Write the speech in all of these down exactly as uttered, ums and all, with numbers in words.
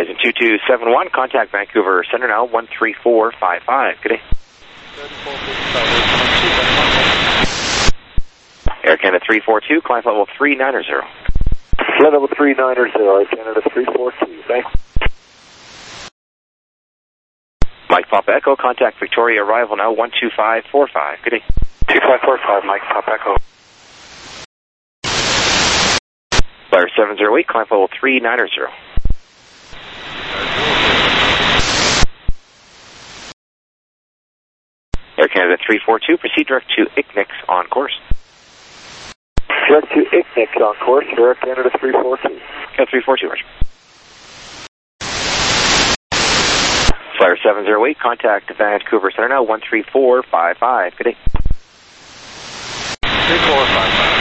Horizon two two seven one, contact Vancouver Center now, one three four five five. Good day. Air Canada three four two, climb level three nine zero. Flight level three nine zero, Air Canada three four two, thanks. Mike Papa Echo, contact Victoria arrival now, one two five four five. Good day. two five four five, Mike Papa Echo. Flyer seven zero eight, climb level three nine zero. Air Canada three four two, proceed direct to I C N I C on course. Direct to I C N I C on course, Air Canada three four two. Canada three four two, Roger. Flyer seven zero eight, contact Vancouver Center now, one three four five five. Good day. three four five five.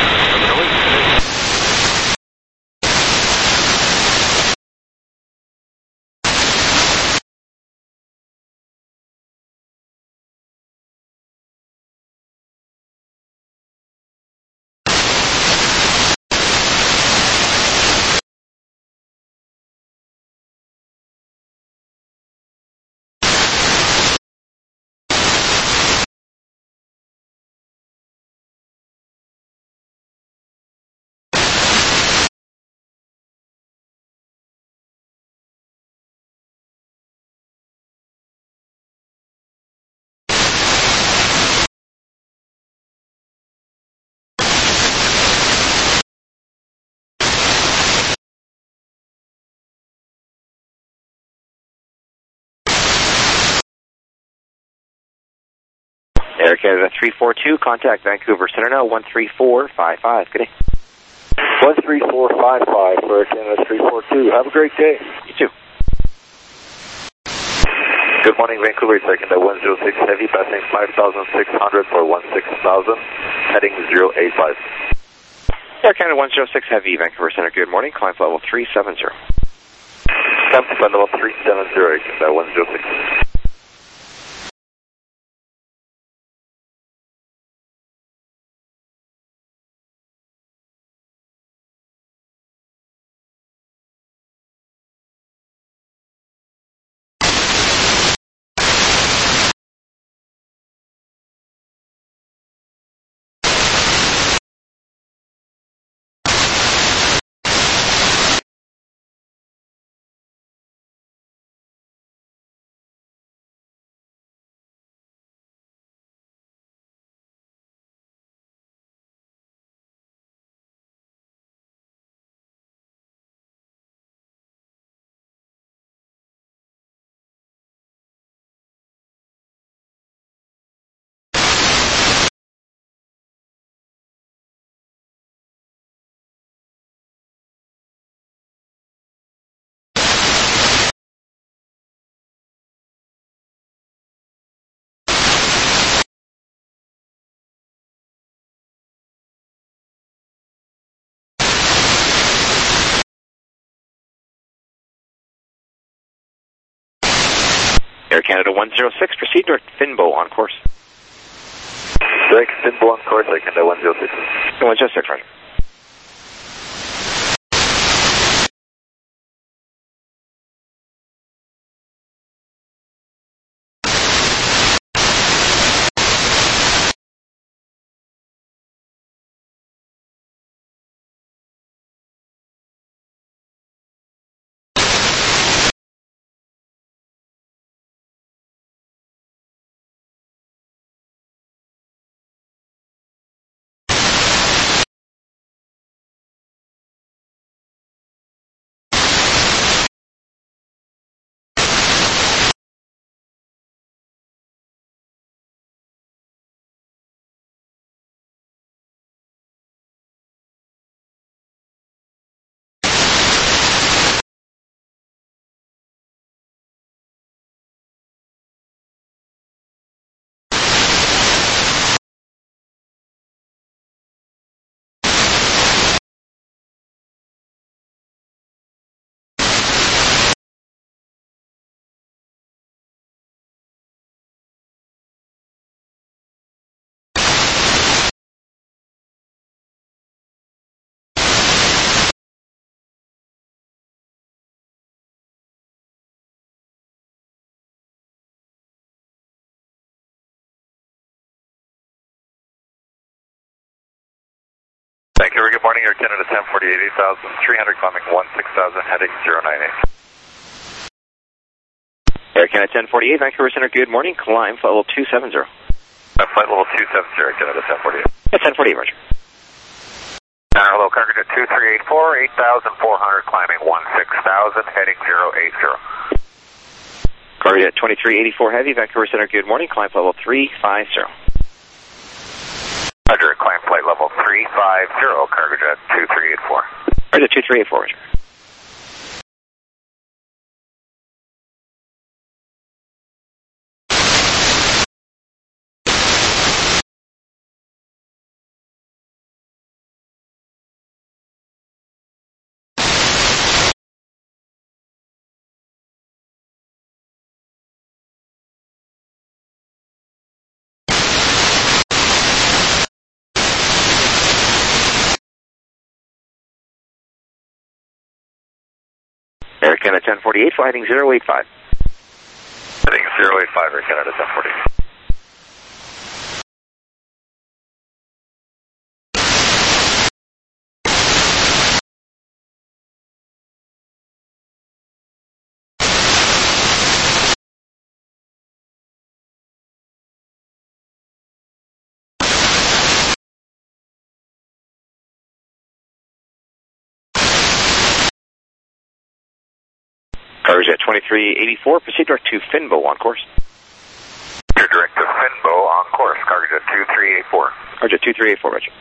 Air Canada three four two, contact Vancouver Center now, one three four five five. Good day. one three four five five for Air Canada three four two. Have a great day. You too. Good morning, Vancouver, second at one zero six Heavy, passing five thousand six hundred for one six thousand, heading zero eight five. Air Canada one zero six Heavy, Vancouver Center, good morning, climb level three seven zero. Climb level three seven zero, Air Canada one zero six. Air Canada one zero six, proceed direct Finbo on course. Direct Finbo on course, Air Canada one zero six. one zero six, right. Vancouver, good morning. Air Canada ten forty-eight, eight thousand three hundred, climbing one six thousand, heading zero nine eight. Air Canada ten forty-eight, Vancouver Center, good morning. Climb flight level two seven zero. Uh, flight level two seven zero, Canada ten forty-eight. Yeah, ten forty-eight, Roger. Uh, hello, Cargo two three eight four, eight thousand four hundred, climbing one six thousand, heading zero eight zero. Cargo Jet twenty-three eighty-four Heavy, Vancouver Center, good morning. Climb flight level three five zero. Roger, climb flight level three five zero, Cargo Jet two three eight four. Roger, two three eight four, Roger. Air Canada ten forty-eight, flight heading zero eight five. Heading zero eight five, Air Canada ten forty-eight. Cargo Jet twenty-three eighty-four, proceed direct to Finbo on course. You're direct to Finbo on course, Cargo Jet two three eight four. Cargo Jet two three eight four, Roger.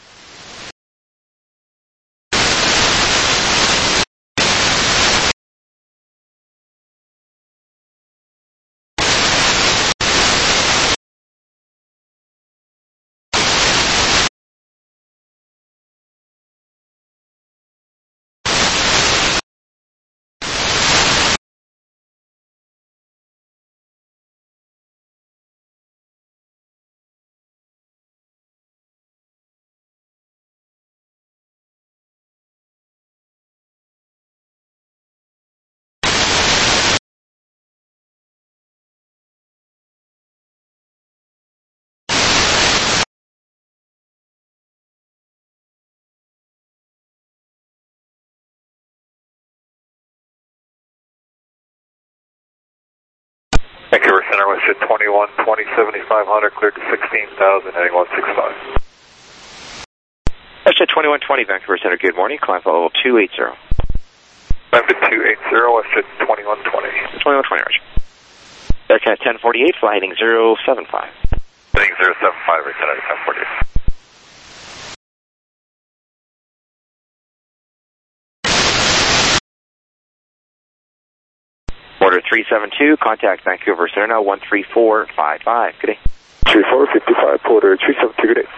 Vancouver Center, Westjet twenty-one twenty, seventy-five hundred, cleared to sixteen thousand, heading one six five. Westjet twenty-one twenty, Vancouver Center, good morning. Climb flight level two eight zero. Climb to two eight zero, Westjet twenty-one twenty. twenty-one twenty, Roger. Air Canada ten forty-eight, flight heading zero seven five. Heading zero seven five, Air Canada ten forty-eight. Order three seven two, contact Vancouver Center now one three four five five. Good day. three four five five, Porter three seven two, good day.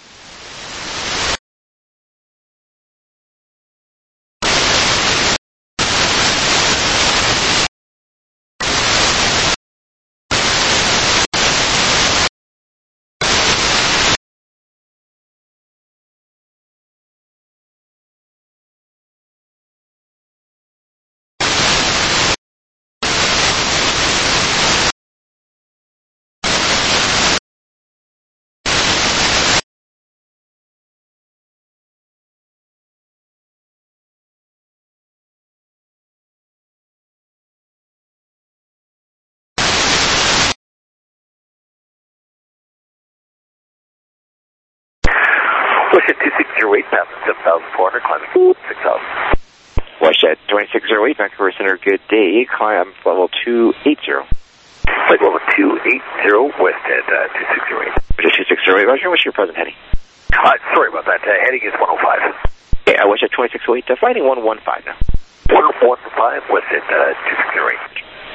Westjet two six zero eight, passing seven thousand four hundred, climbing six thousand. Westjet twenty-six oh eight, Vancouver Center, good day. Climb level two eight zero. Flight level two eight zero, Westjet uh, two six zero eight. Westjet two six oh eight, Roger. What's your present heading? Uh, sorry about that, uh, heading is one oh five. Yeah, Westjet twenty-six oh eight, uh, flighting one one five now. one one five, Westjet uh, two six zero eight.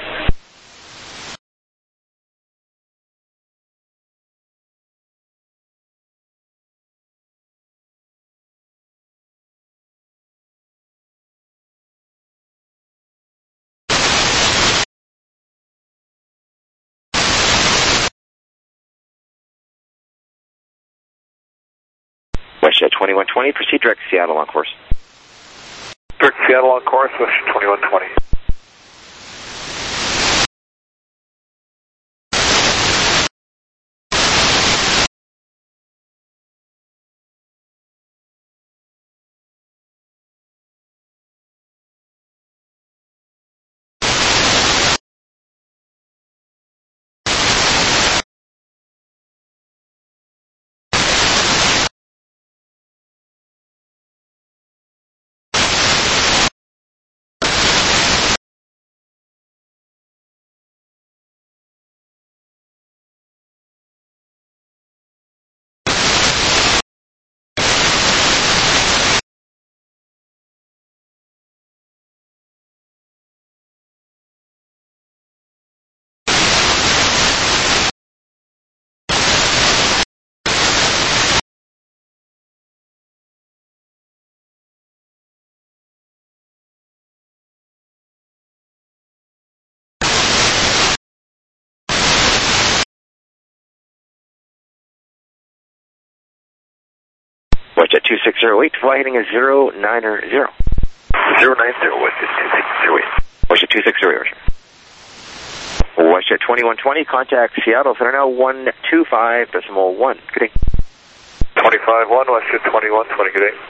Westjet twenty-one twenty, proceed direct to Seattle on course. Direct Seattle on course, Westjet twenty-one twenty. Jet two six zero eight, flight heading is zero nine zero. zero nine zero, WestJet two six zero eight. WestJet two six zero eight, Roger. WestJet twenty-one twenty, contact Seattle, center now one two five decimal one. Good day. twenty-five one, WestJet twenty-one twenty, good day.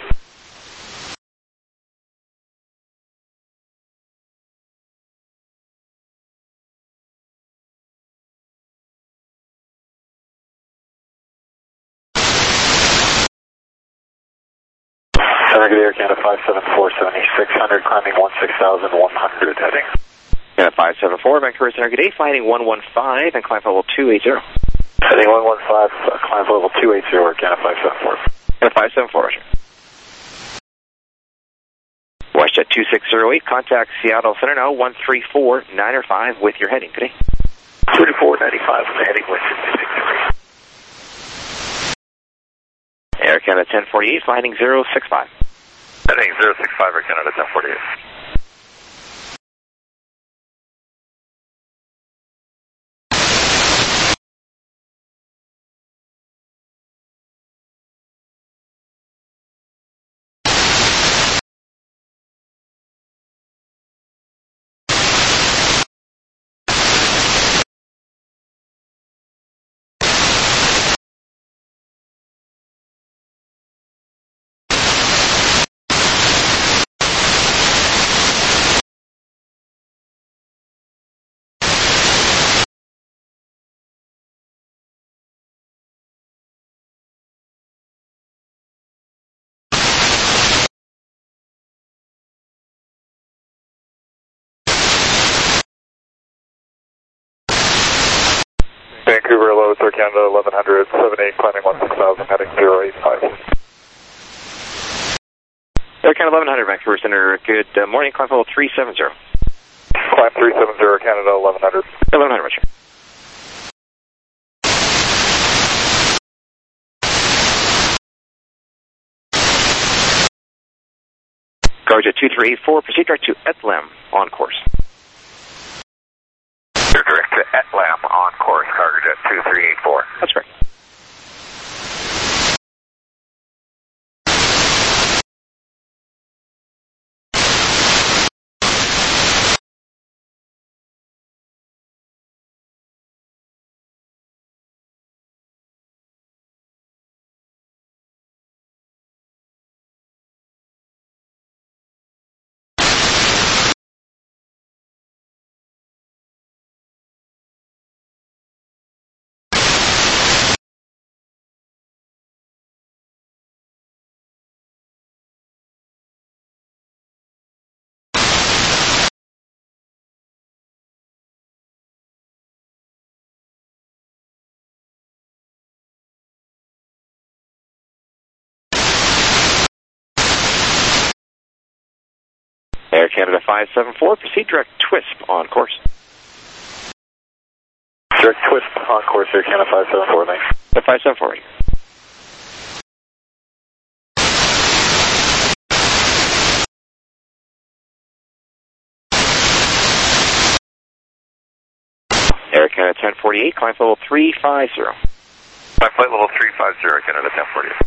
Center, good Air Canada five seven four, seventy-six hundred, climbing one six thousand one hundred, heading. Canada five seven four, Vancouver Center, good day, flying one one five and climb level two eighty. Heading one one five, uh, climb level two eighty, Canada five seven four. Canada five seven four, Roger. WestJet two six zero eight, contact Seattle Center now one three four nine five with your heading, good day. thirty-four ninety-five, heading WestJet two six zero eight. Air Canada ten forty-eight, flying zero six five. Heading zero six five, Air Canada ten forty-eight. Vancouver, hello, Air Canada eleven hundred, seven eight, climbing one six thousand, heading zero eight five. Air Canada eleven hundred, Vancouver Center, good uh, morning, climb level three seven zero. Climb three seven zero, Canada eleven hundred. eleven hundred, Roger. Cargojet two three eight four, proceed direct to Etlam on course. Direct to Etlam on course, Cargojet two three eight four. That's correct. Air Canada five seven four, proceed direct T W I S P on course. Direct T W I S P on course, Air Canada five seven four, thanks. The five seven four. Air Canada ten forty-eight, climb level three five zero. My flight level three five zero, Canada ten forty-eight.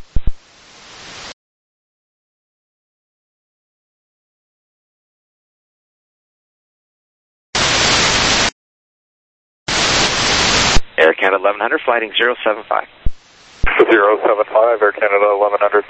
Air Canada eleven hundred, flighting zero seven five. zero seven five, Air Canada eleven hundred.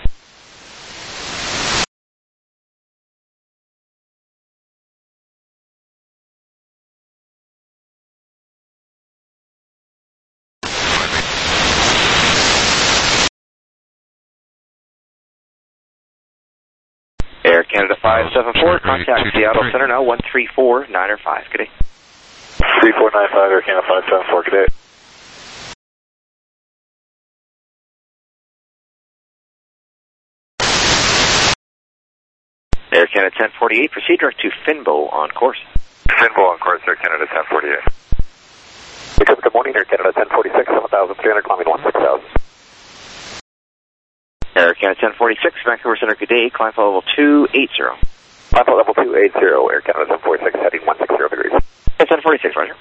Air Canada five seven four, contact Seattle Center now one three four nine five. Good day. three four nine five, Air Canada five seven four, good day. Air Canada ten forty-eight, proceed direct to Finbo on course. Finbo on course, Air Canada ten forty-eight. Because good morning, Air Canada ten forty-six, seven thousand three hundred, climbing one six thousand. Air Canada ten forty-six, Vancouver Center, good day, climb level two eighty. Climb level two eighty, Air Canada ten forty-six, heading one six zero degrees. ten forty-six, Roger.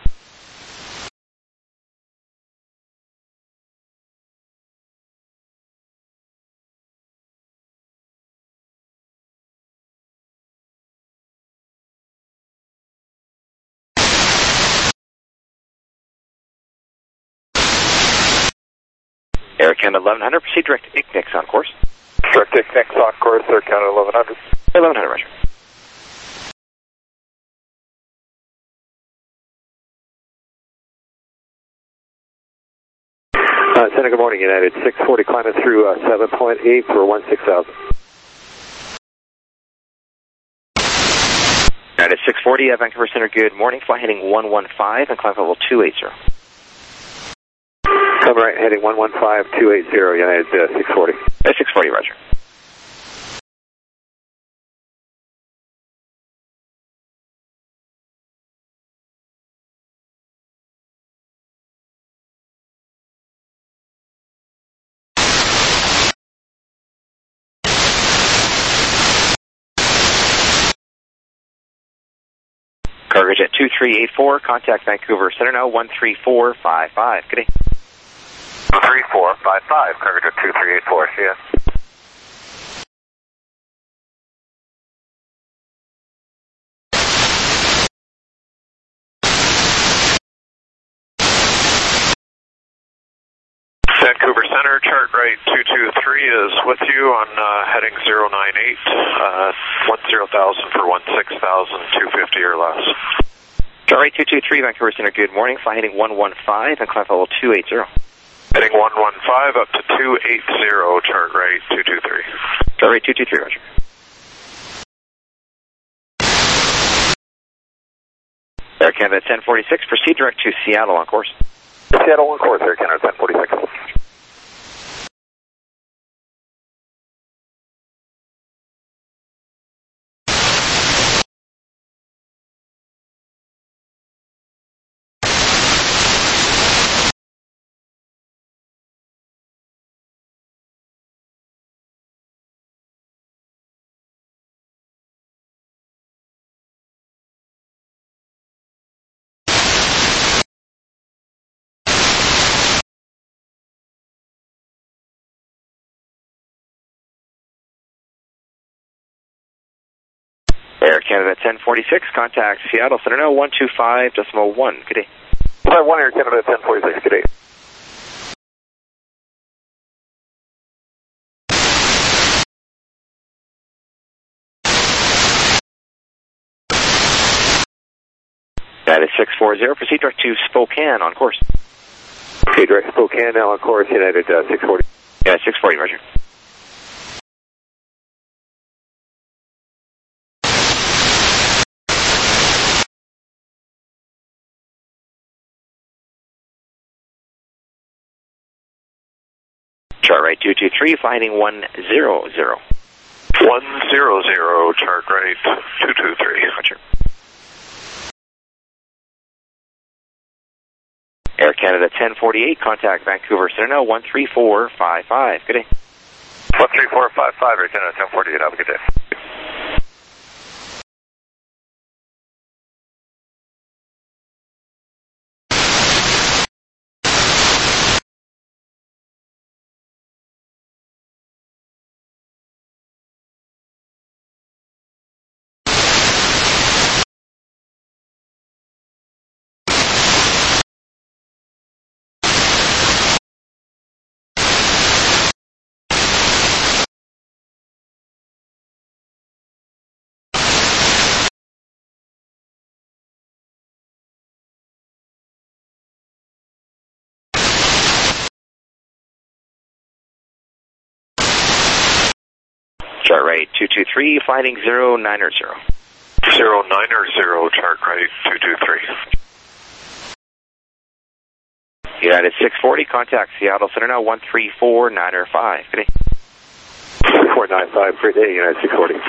Air Canada eleven hundred, proceed direct I C N I X on course. Direct I C N I X on course, Air Canada eleven hundred. eleven hundred, roger. Uh, Center, good morning, United. six forty climbing through uh, seven point eight for one six thousand. United six forty, uh, Vancouver Center, good morning. Fly heading one one five and climb level two eighty. Come right, heading one one five two eight zero, United uh, six forty. Uh, six forty, roger. Cargo Jet two three eight four, contact Vancouver Center now, one three four five five. Good day. one three four five five, Cargo Jet two three eight four, see ya. Vancouver Center, chart right two two three is with you on uh, heading zero nine eight, uh, one zero thousand for one six thousand, two fifty or less. Chart right two two three, Vancouver Center, good morning. Fly heading one one five and climb level two eighty. Heading one one five up to two eighty, chart right two two three. Chart right two two three, roger. Air Canada ten forty-six, proceed direct to Seattle on course. Seattle on course, Air Canada ten forty-six. Air Canada ten forty-six, contact Seattle Center now, one two five decimal one. Good day. Flight one, Air Canada ten forty-six, good day. That is six forty, proceed direct to Spokane on course. Okay, direct Spokane now on course, United uh, six forty. Yeah, six forty, roger. Chart right two two three, fly heading one zero zero. one zero zero, chart right two two three. Roger. Air Canada ten forty-eight, contact Vancouver Center now, one three four five five. Good day. one three four five five, Air Canada ten forty-eight, have a good day. Chart right two two three, fly heading zero nine zero. zero nine zero, chart right two two three. United six forty, contact Seattle Center now, one three four nine five. Good day. three four nine five, great day, United six forty.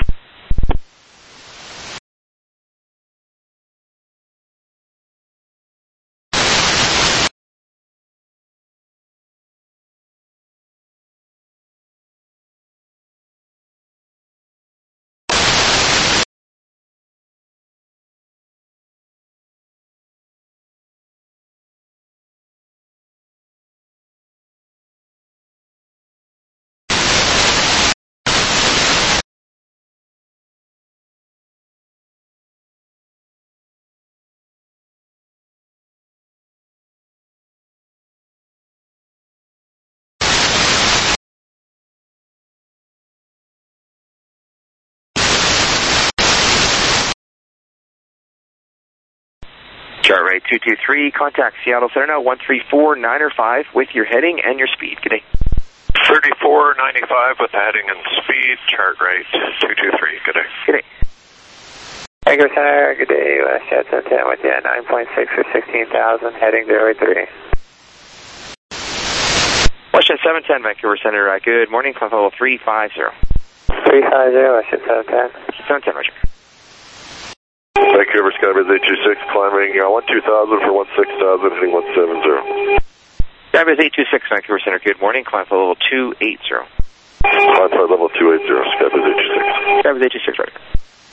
Chart rate two two three, contact Seattle Center now, one three four nine or five with your heading and your speed. Good day. thirty-four ninety-five with the heading and speed, chart rate two two three. Good day. Good day. Vancouver Center, good day. WestJet seven ten with you, nine point six for sixteen thousand, heading zero eight three. WestJet seven ten, Vancouver Center, uh, good morning, climb level three five zero. three five zero, WestJet seven ten. seven ten, Roger. Vancouver Skybiz eight two six, climbing uh, one two thousand for one six thousand, heading one seven zero. Skybiz eight two six, Vancouver Center, good morning, climb level two eight zero. Climb flight level two eight zero, Skybiz eight two six. Skybiz eight two six, Roger.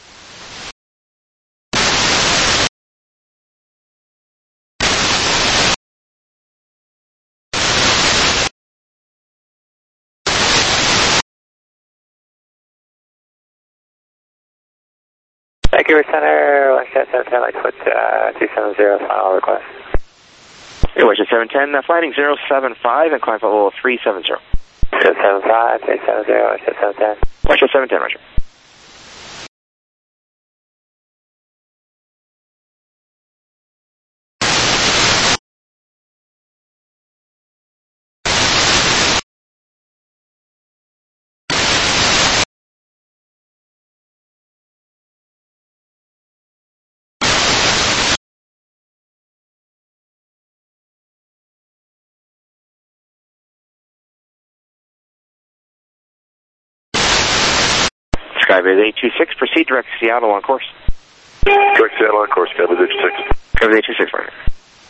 Vancouver Center, WestJet seven ten, Lightfoot uh, two seven zero, final request. Hey, WestJet seven ten, uh, flighting zero seven five and climb level three seven zero. zero seven five, three seven zero, WestJet seven ten. WestJet seven ten, Roger. Skybiz eight two six, proceed direct Seattle on course. Direct Seattle on course, Skybiz eight two six. Skybiz eight two six, Roger.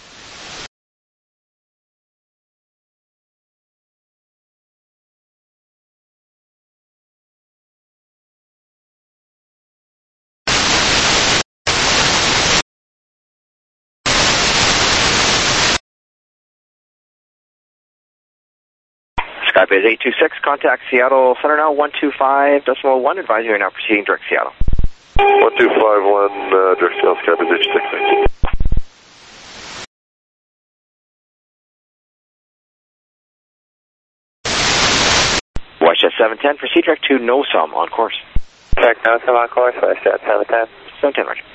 Skybiz eight two six, contact Seattle Center now, one two five decimal one, advising you are now proceeding direct Seattle. one two five one, uh, direct Seattle, Skybiz eight two six, thank you. WestJet seven ten, proceed direct to NOSUM on course. Direct NOSUM on course, WestJet seven ten. seven ten, Roger.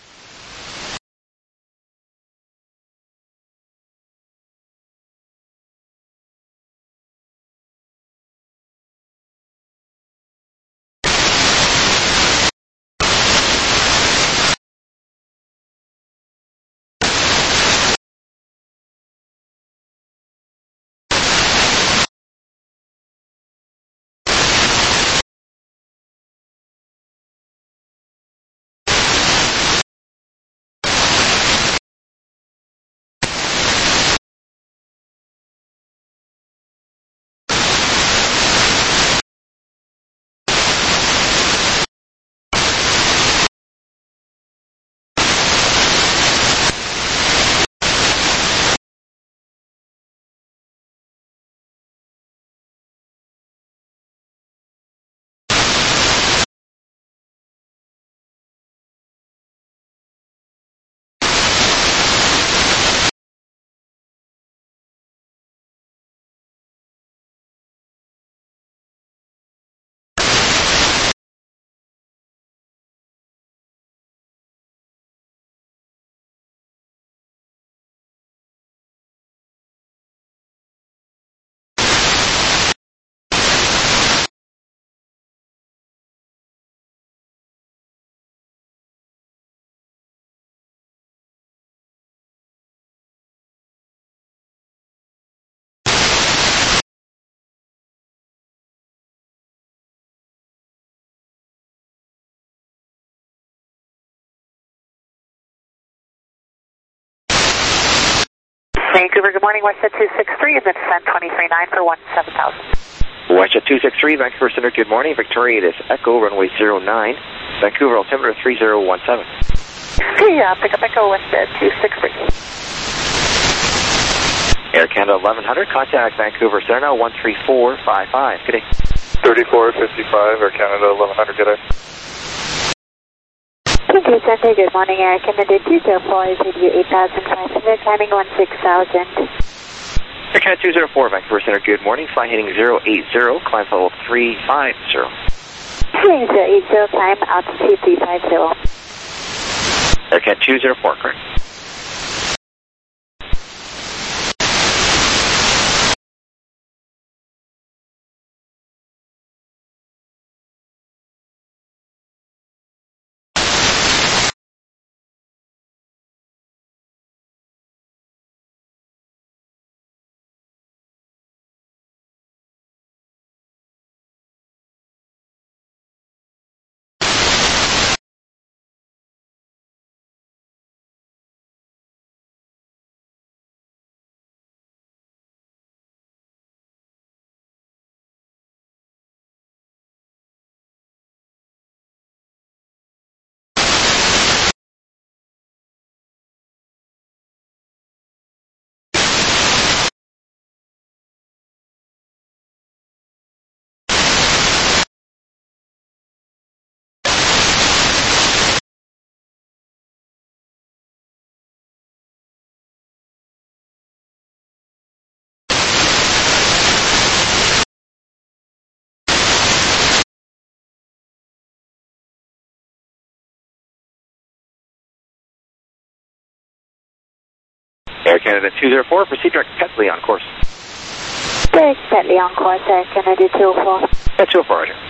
Vancouver, good morning, WestJet two six three, and then descend twenty-three nine for one seven thousand. WestJet two six three, Vancouver Center, good morning. Victoria, it is Echo, runway zero nine. Vancouver, altimeter three zero one seven. Hey, uh, pick up Echo, WestJet two six three. Air Canada eleven hundred, contact Vancouver Center now, one three four five five. Good day. thirty-four fifty-five, Air Canada eleven hundred, good day. Vancouver Center, good morning, Air Canada two zero four, Z W eight thousand five hundred, climbing one six thousand. Air Canada two zero four, Vancouver Center, good morning. Fly heading zero eight zero, climb level three five zero. Heading zero eight zero, climb altitude three five zero. Air Canada two zero four, correct. Air Canada two zero four, proceed direct Petley on course. Direct Petley on course, Air Canada two oh four. Yeah, two oh four, roger.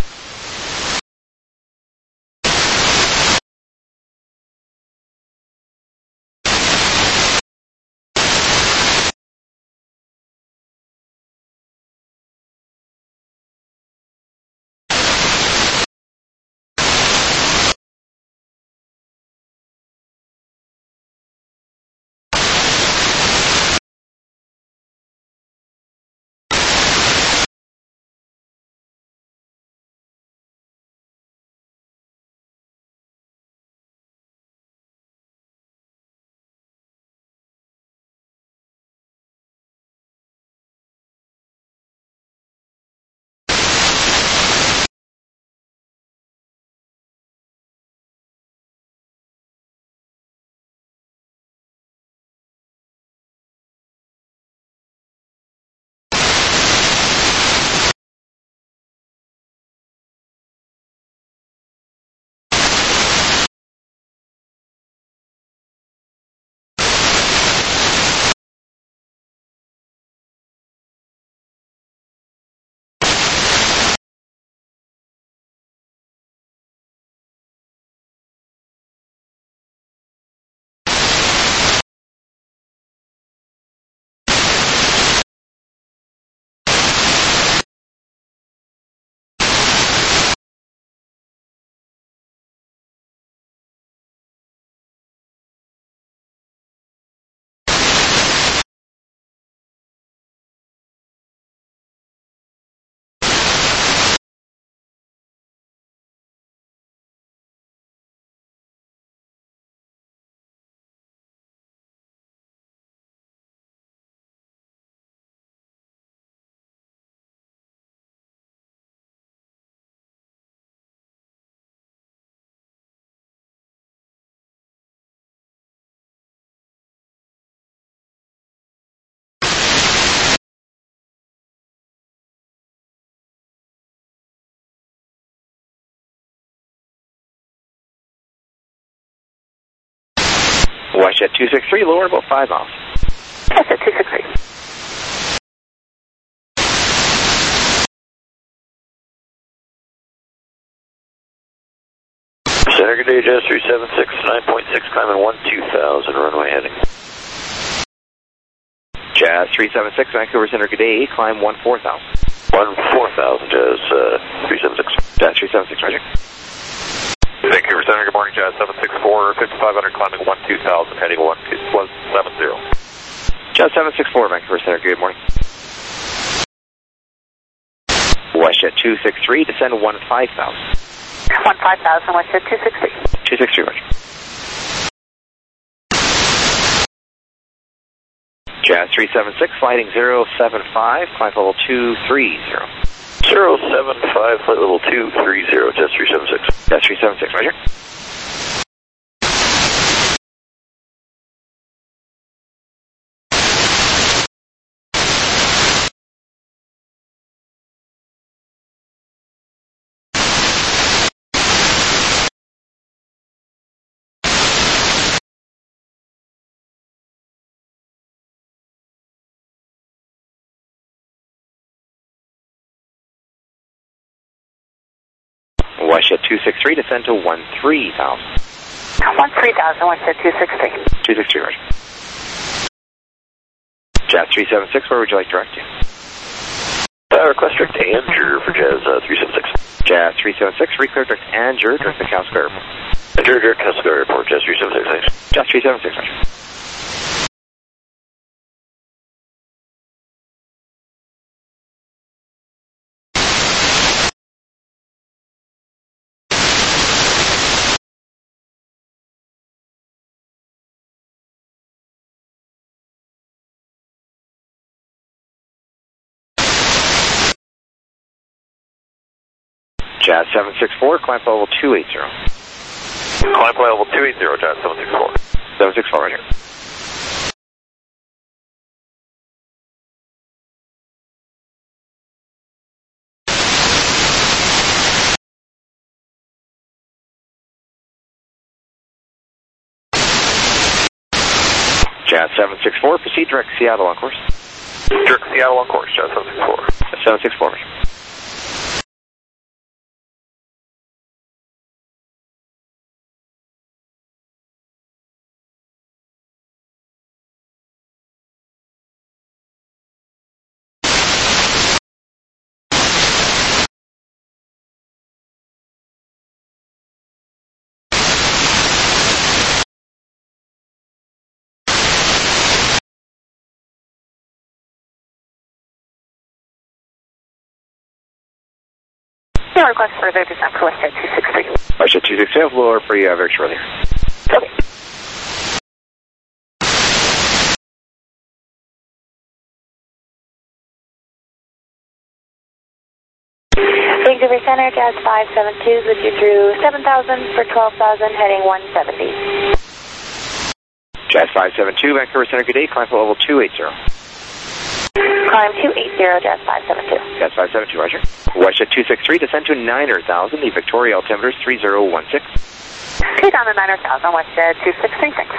WestJet two six three, lower about five miles. WestJet two six three. Center, good day, Jazz three seven six, nine point six, climbing one two thousand, runway heading. Jazz three seven six, Vancouver Center, good day, climb one four thousand. one four thousand, Jazz uh, three seven six. Jazz three seven six, roger. Vancouver Center, good morning, Jazz seven six four, fifty-five hundred, climbing one two thousand, heading one seven zero. Jazz seven six four, Vancouver Center, good morning. WestJet two six three, descend one five thousand. one five thousand, WestJet two six three. two six three, roger. Jazz three seven six, sliding zero seven five, climb level two three zero. zero seven five, flight level two three zero, Jazz three seven six. Jazz three seven six, roger. WestJet two six three, descend to one three thousand. one three thousand, WestJet two six three. two six three, roger. Jazz three seven six, where would you like direct to? Uh, request direct to Andrew for Jazz uh, three seven six. Jazz three seven six, reclear direct Andrew, direct to Casco Airport. Andrew, direct Casco Airport, Jazz three seven six, thanks. Jazz three seven six, roger. Jazz seven six four, climb level two eight zero. Climb level two eight zero, Jazz seven six four. seven six four, right here. Jazz seven six four, proceed direct Seattle on course. Direct Seattle on course, Jazz seven six four. seven six four. No request for further descent for Westjet two six three. Westjet two six three, will blow over for you uh, very shortly. Okay. Vancouver Center, Jazz five seven two, with you through seven thousand for twelve thousand, heading one seventy. Jazz five seven two, Vancouver Center, good day, climb for level two eighty. Climb two eighty, Jazz five seven two. Jazz five seven two, roger. Westjet two six three, descend to nine thousand, the Victoria altimeter is three zero one six. Okay, down to nine thousand, Westjet two six three, thanks.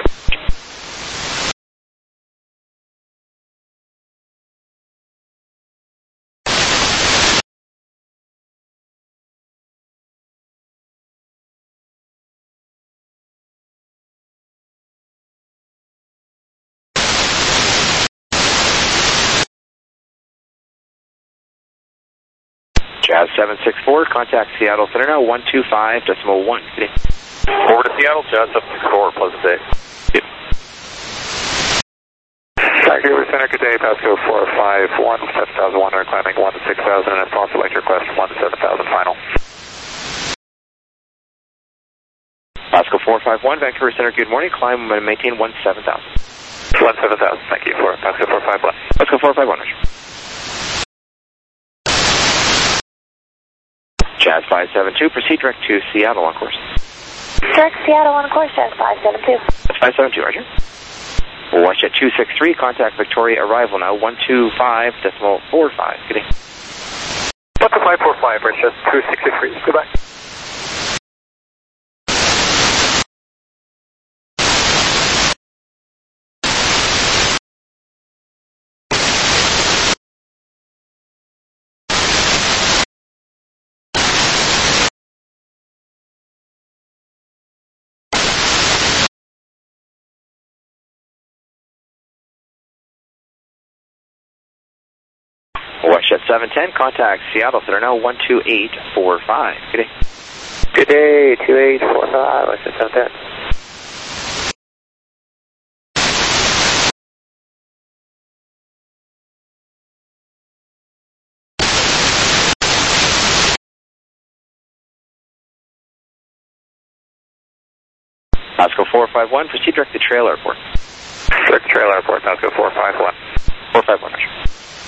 Jazz seven six four, contact Seattle Center now, one two five decimal one. Good day. Over to Seattle, Jazz seven six four, pleasant day. Yep. Vancouver Center, good day, Pasco four five one, seven thousand one hundred, climbing one six thousand, and false select request one seven thousand final. Pasco four five one, Vancouver Center, good morning, climb and maintain one seven thousand. one seven thousand, thank you for Pasco four five one. Pasco four five one, roger. Jazz five seven two, proceed direct to Seattle on course. Direct Seattle on course, Jazz five seven two. That's five seven two, roger. Westjet two six three, contact Victoria, arrival now, one two five decimal four five. Good day. one two five four five, Westjet two six three, goodbye. Westjet seven ten, contact Seattle Center now, one two eight four five. Good day. Good day, two eight four five, Westjet seven ten. Pasco four five one, proceed direct to Trail Airport. Direct Trail Airport, Pasco four five one. four five one, roger.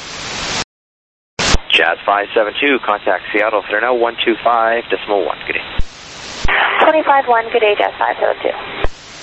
Jazz five seven two, contact Seattle Center now, one two five decimal one. Good day. twenty-five one, good day, Jazz five seven two.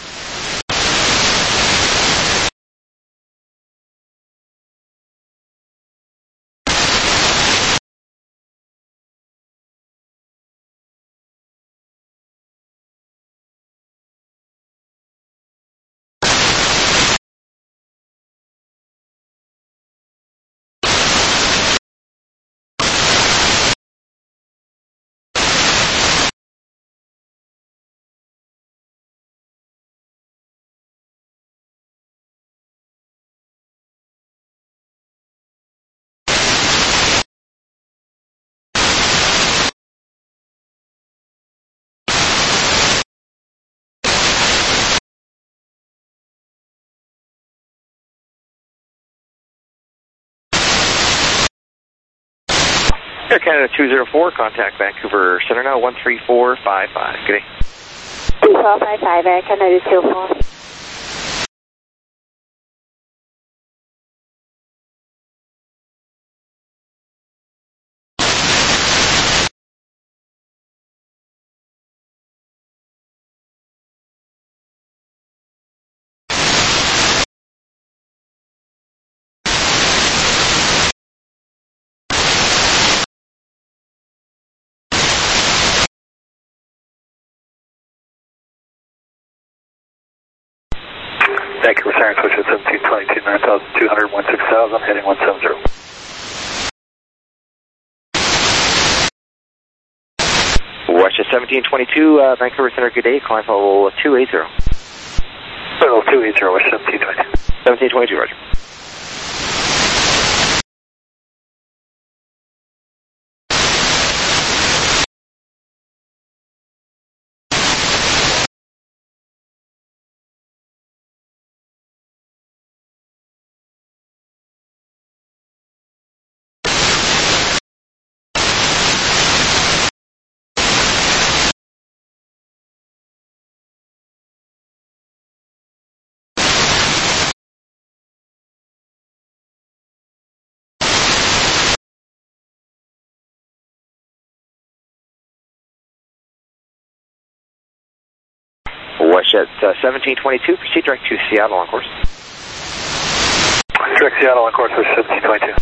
Air Canada two zero four, contact Vancouver Center now, one three four five five. Good day. two four five five, Air Canada two four. Vancouver Center, switch at seventeen twenty-two, nine thousand two hundred, one six thousand, heading one seven zero. Westjet seventeen twenty-two, uh, Vancouver Center, good day, climb level two eighty. Level two eighty, West seventeen twenty-two. seventeen twenty-two, roger. Westjet uh, seventeen twenty-two, proceed direct to Seattle on course. Direct Seattle on course for seventeen twenty-two.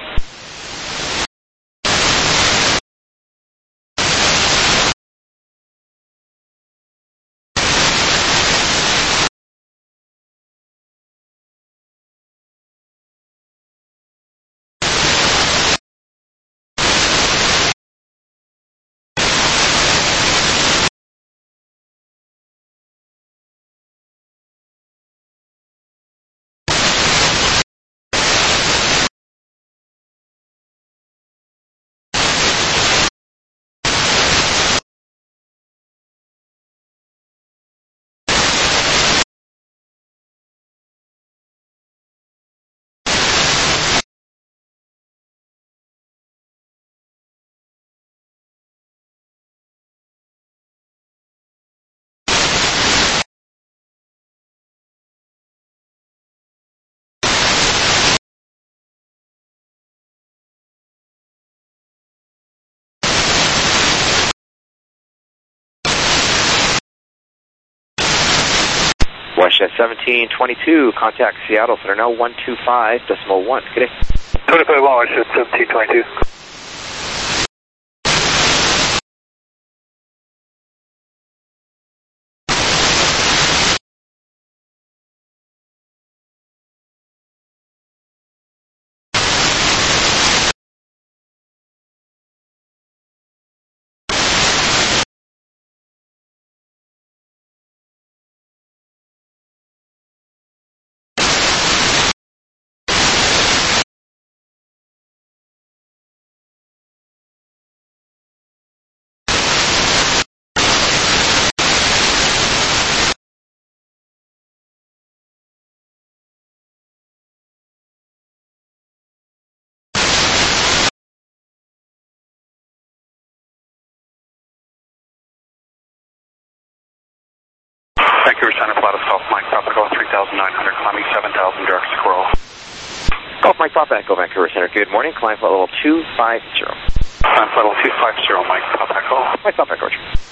Westjet seventeen twenty-two, contact Seattle Center now one two five decimal one. Good day. twenty-five one, Westjet seventeen twenty-two. Vancouver Center, Flatus Golf Mike, Papa Golf three thousand nine hundred, climbing seven thousand, direct Squirrel. Golf Mike Papa Echo, Vancouver Center, good morning, climb flight level two five zero. Climb flight level two five zero, Mike Papa Echo. Mike Papa Echo, roger.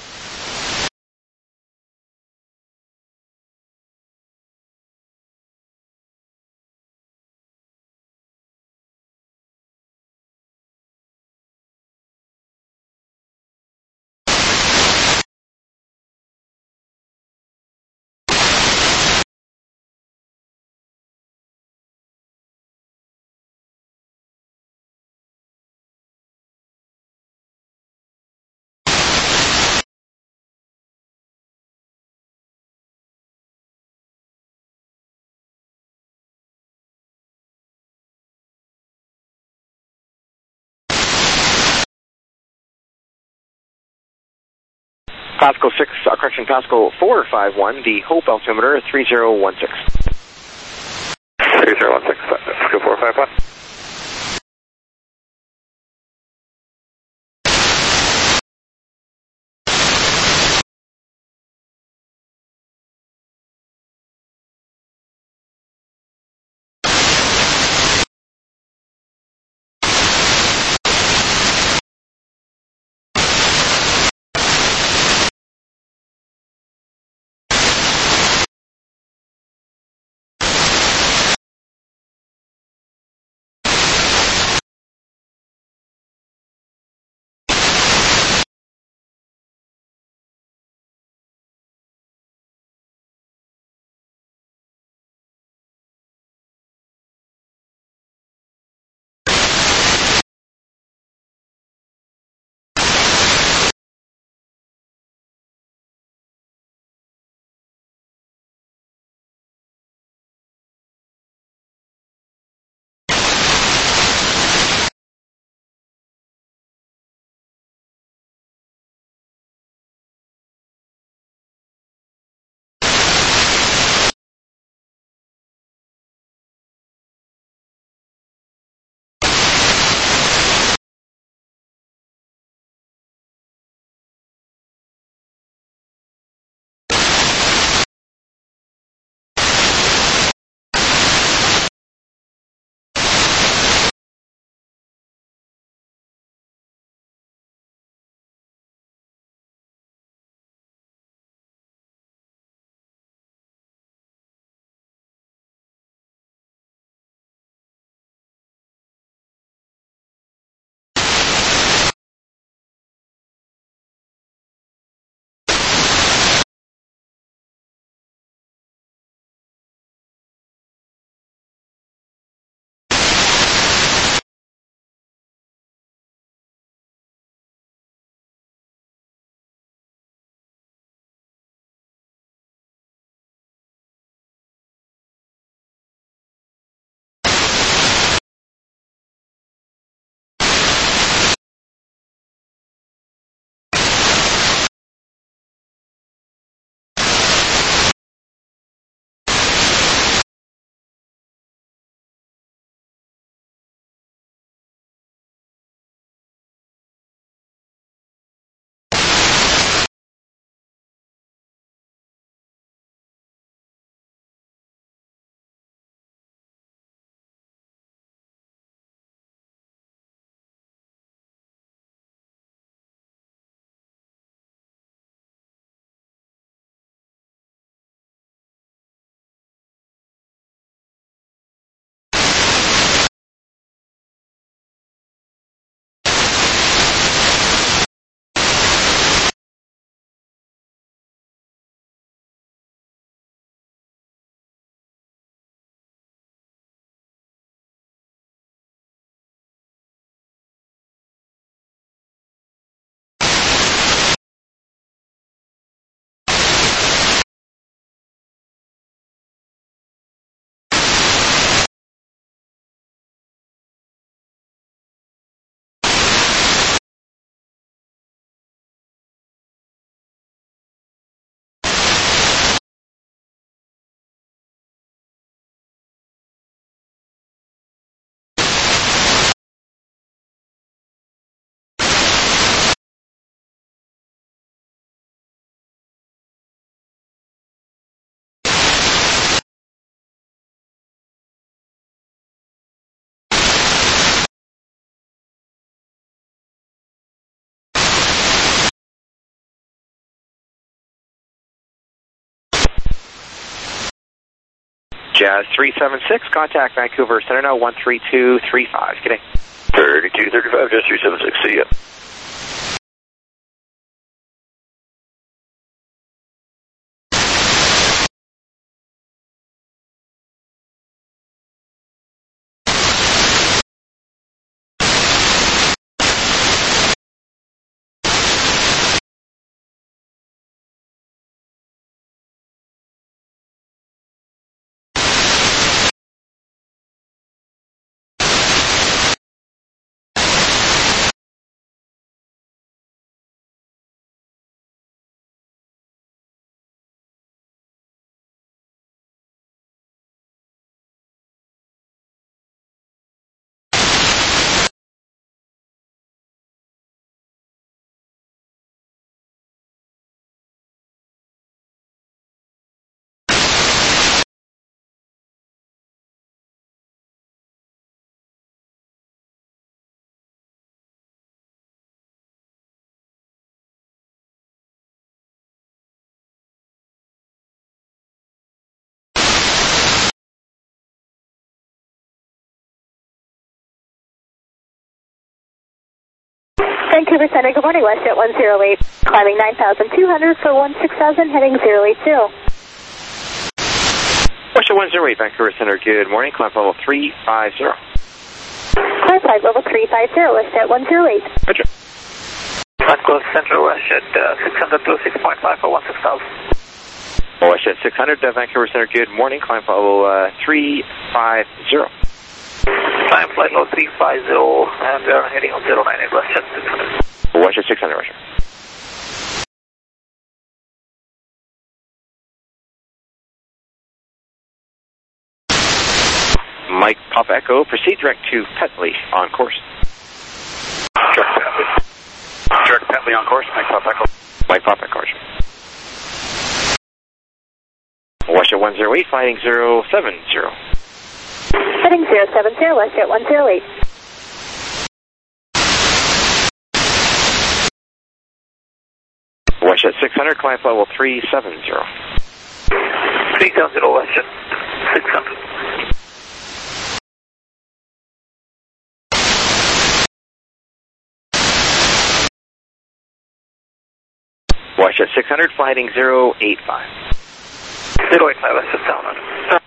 Pascal six, uh, correction, Pascal four five one, the Hope altimeter three zero one six. three zero one six, Pascal four five one. Jazz three seven six, contact Vancouver Center now one three two three five. Good day. thirty-two thirty-five, Jazz three seven six, see ya. Vancouver Center, good morning, WestJet one zero eight, climbing nine thousand two hundred for one six thousand, heading zero eight zero. WestJet one zero eight, Vancouver Center, good morning, climb level three five zero. Climb flight level three five zero, WestJet one zero eight. Roger. Vancouver Center, WestJet uh, six hundred to six point five for one six thousand. WestJet six hundred, uh, Vancouver Center, good morning, climb level uh, three five zero. Climb flight level three five zero, and we are heading on zero nine eight, WestJet six hundred. WestJet six hundred, Roger. Mike Papa Echo, proceed direct to Petley on course. Direct Petley. Direct Petley on course, Mike Papa Echo. Mike Papa Echo, Roger. WestJet one zero eight, flying zero seven zero. Heading zero seven zero, WestJet one zero eight. WestJet six hundred, climb level three seven zero. three seven zero, WestJet six hundred. WestJet six hundred, flying zero eight five. zero eight five, WestJet seven hundred.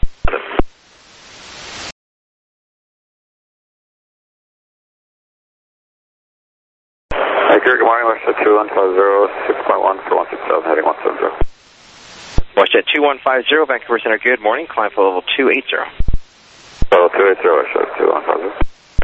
Good morning, WestJet two one five zero, six point one for one six thousand, heading one seven zero. WestJet two one five zero, Vancouver Center, good morning, climb for level two eight zero. Level two eight zero, WestJet two one five zero.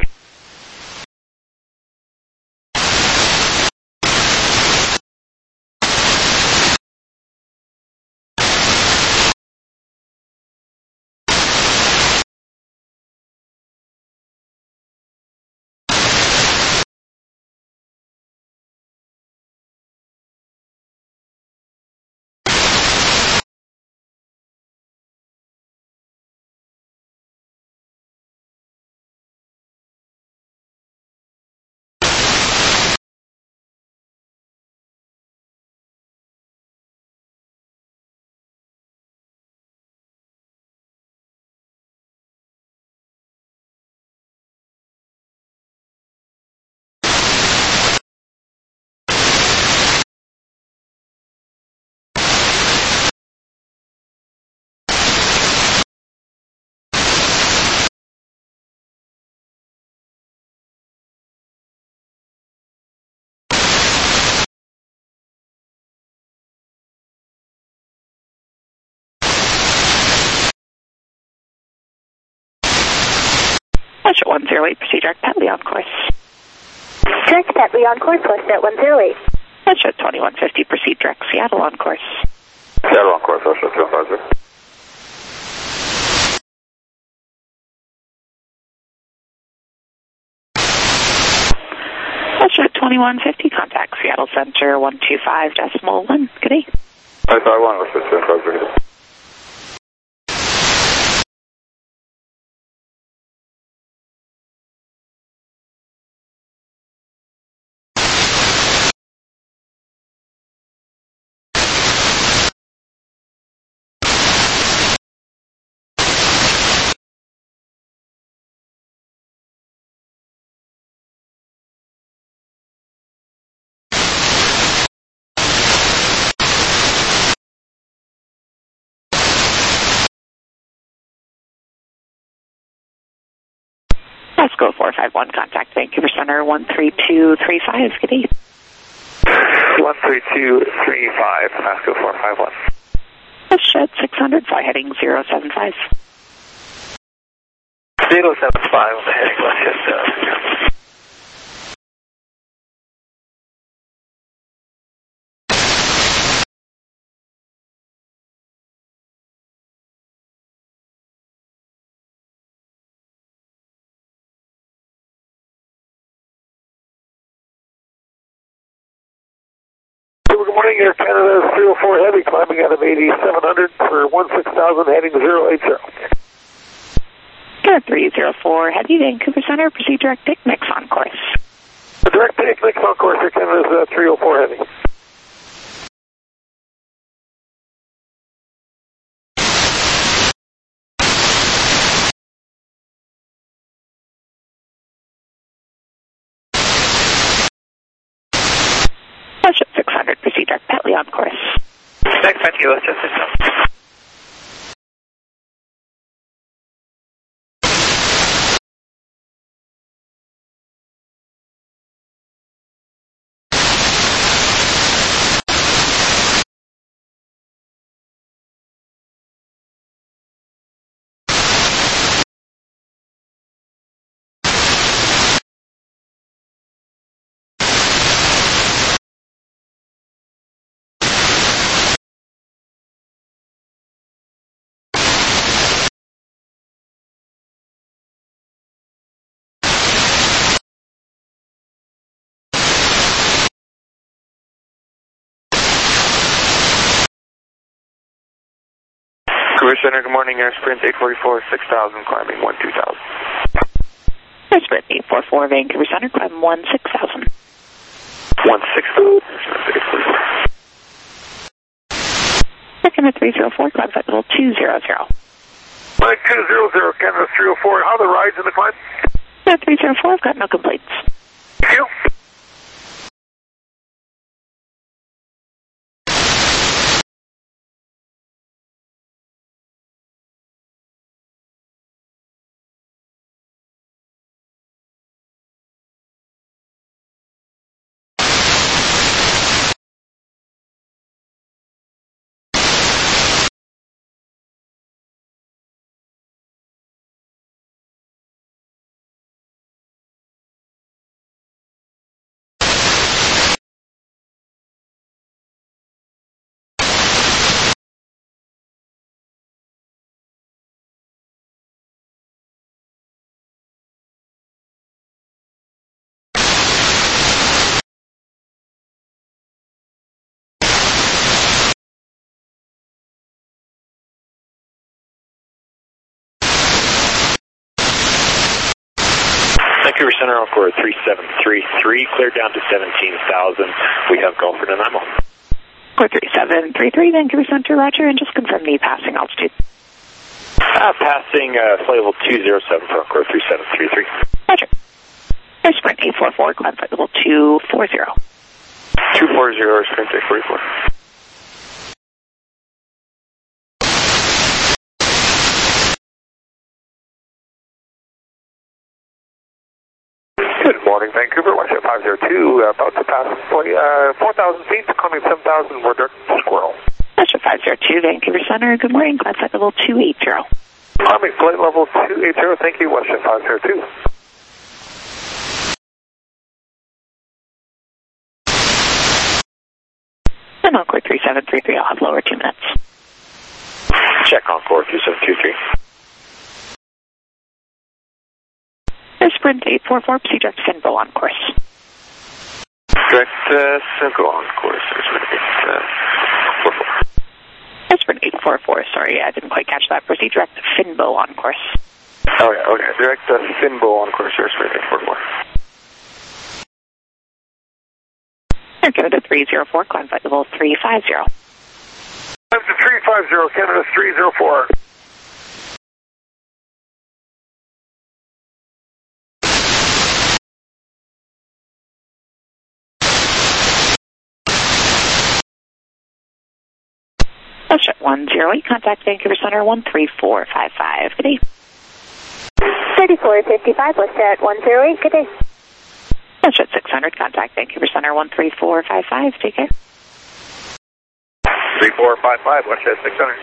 WestJet one zero eight, proceed direct Petley on course. Direct Petley on course, WestJet one zero eight. WestJet twenty-one fifty, proceed direct Seattle on course. Seattle on course, WestJet two one five zero. WestJet twenty-one fifty, contact Seattle Center one two five decimal one. Good day. Five five one, WestJet two one five zero. Pasco four five one, contact Vancouver Center one three two three five. Good day. one three two three five, Pasco four five one. Shed six hundred, fly heading zero seven five. zero seven five, heading Westchester. Good morning, Air Canada three oh four Heavy, climbing out of eighty-seven hundred for one six thousand, heading zero eight zero. Good, three oh four Heavy, Vancouver Center, proceed direct take, mix on course. The direct take, mix on course, Air Canada's uh, three oh four Heavy. six hundred, proceed direct Petley on course. Next, thank you, Westchester. Vancouver Center, good morning, Air Sprint eight forty-four, six thousand, climbing one two thousand. Air Sprint eight forty-four, Vancouver Center, climb one six thousand. one six thousand. Second at three oh four, climb flight level two hundred. Mike two hundred, Canada three oh four, how are the rides in the climb? At three oh four, I've got no complaints. Thank you. Vancouver Center, Encore three seven three three, cleared down to seventeen thousand. We have Gulford and IMO. Encore three seven three three, Vancouver Center, roger, and just confirm the passing altitude. Uh, passing uh, flight level two oh seven for Encore three seven three three. Roger. Air Sprint eight forty-four, climb flight level two forty. two forty, Air Sprint eight forty-four. Good morning, Vancouver, Westjet five oh two, uh, about to pass uh, four thousand feet, climbing seven thousand, we're direct Squirrel. Westjet five oh two, Vancouver Center, good morning, climb flight level two eighty. Climbing flight level two eighty, thank you, Westjet five oh two. And Encore three seven three three, I'll have lower two minutes. Check Encore three seven two three. Air Sprint eight forty-four, proceed direct Finbo on course. Direct uh, Simcoe on course, Air Sprint eight forty-four. Air Sprint eight forty-four, sorry, I didn't quite catch that. Proceed direct Finbo on course. Oh yeah, okay, direct uh, Finbo on course, Air Sprint eight forty-four. Air Canada three oh four, climb flight level three fifty. Climb to three fifty, Canada three oh four. Westjet one oh eight, contact Vancouver Center one three four five five. Good day. thirty-four fifty-five, WestJet one zero eight, good day. WestJet six hundred, contact Vancouver Center one three four five five, take care. three four five five, WestJet six hundred.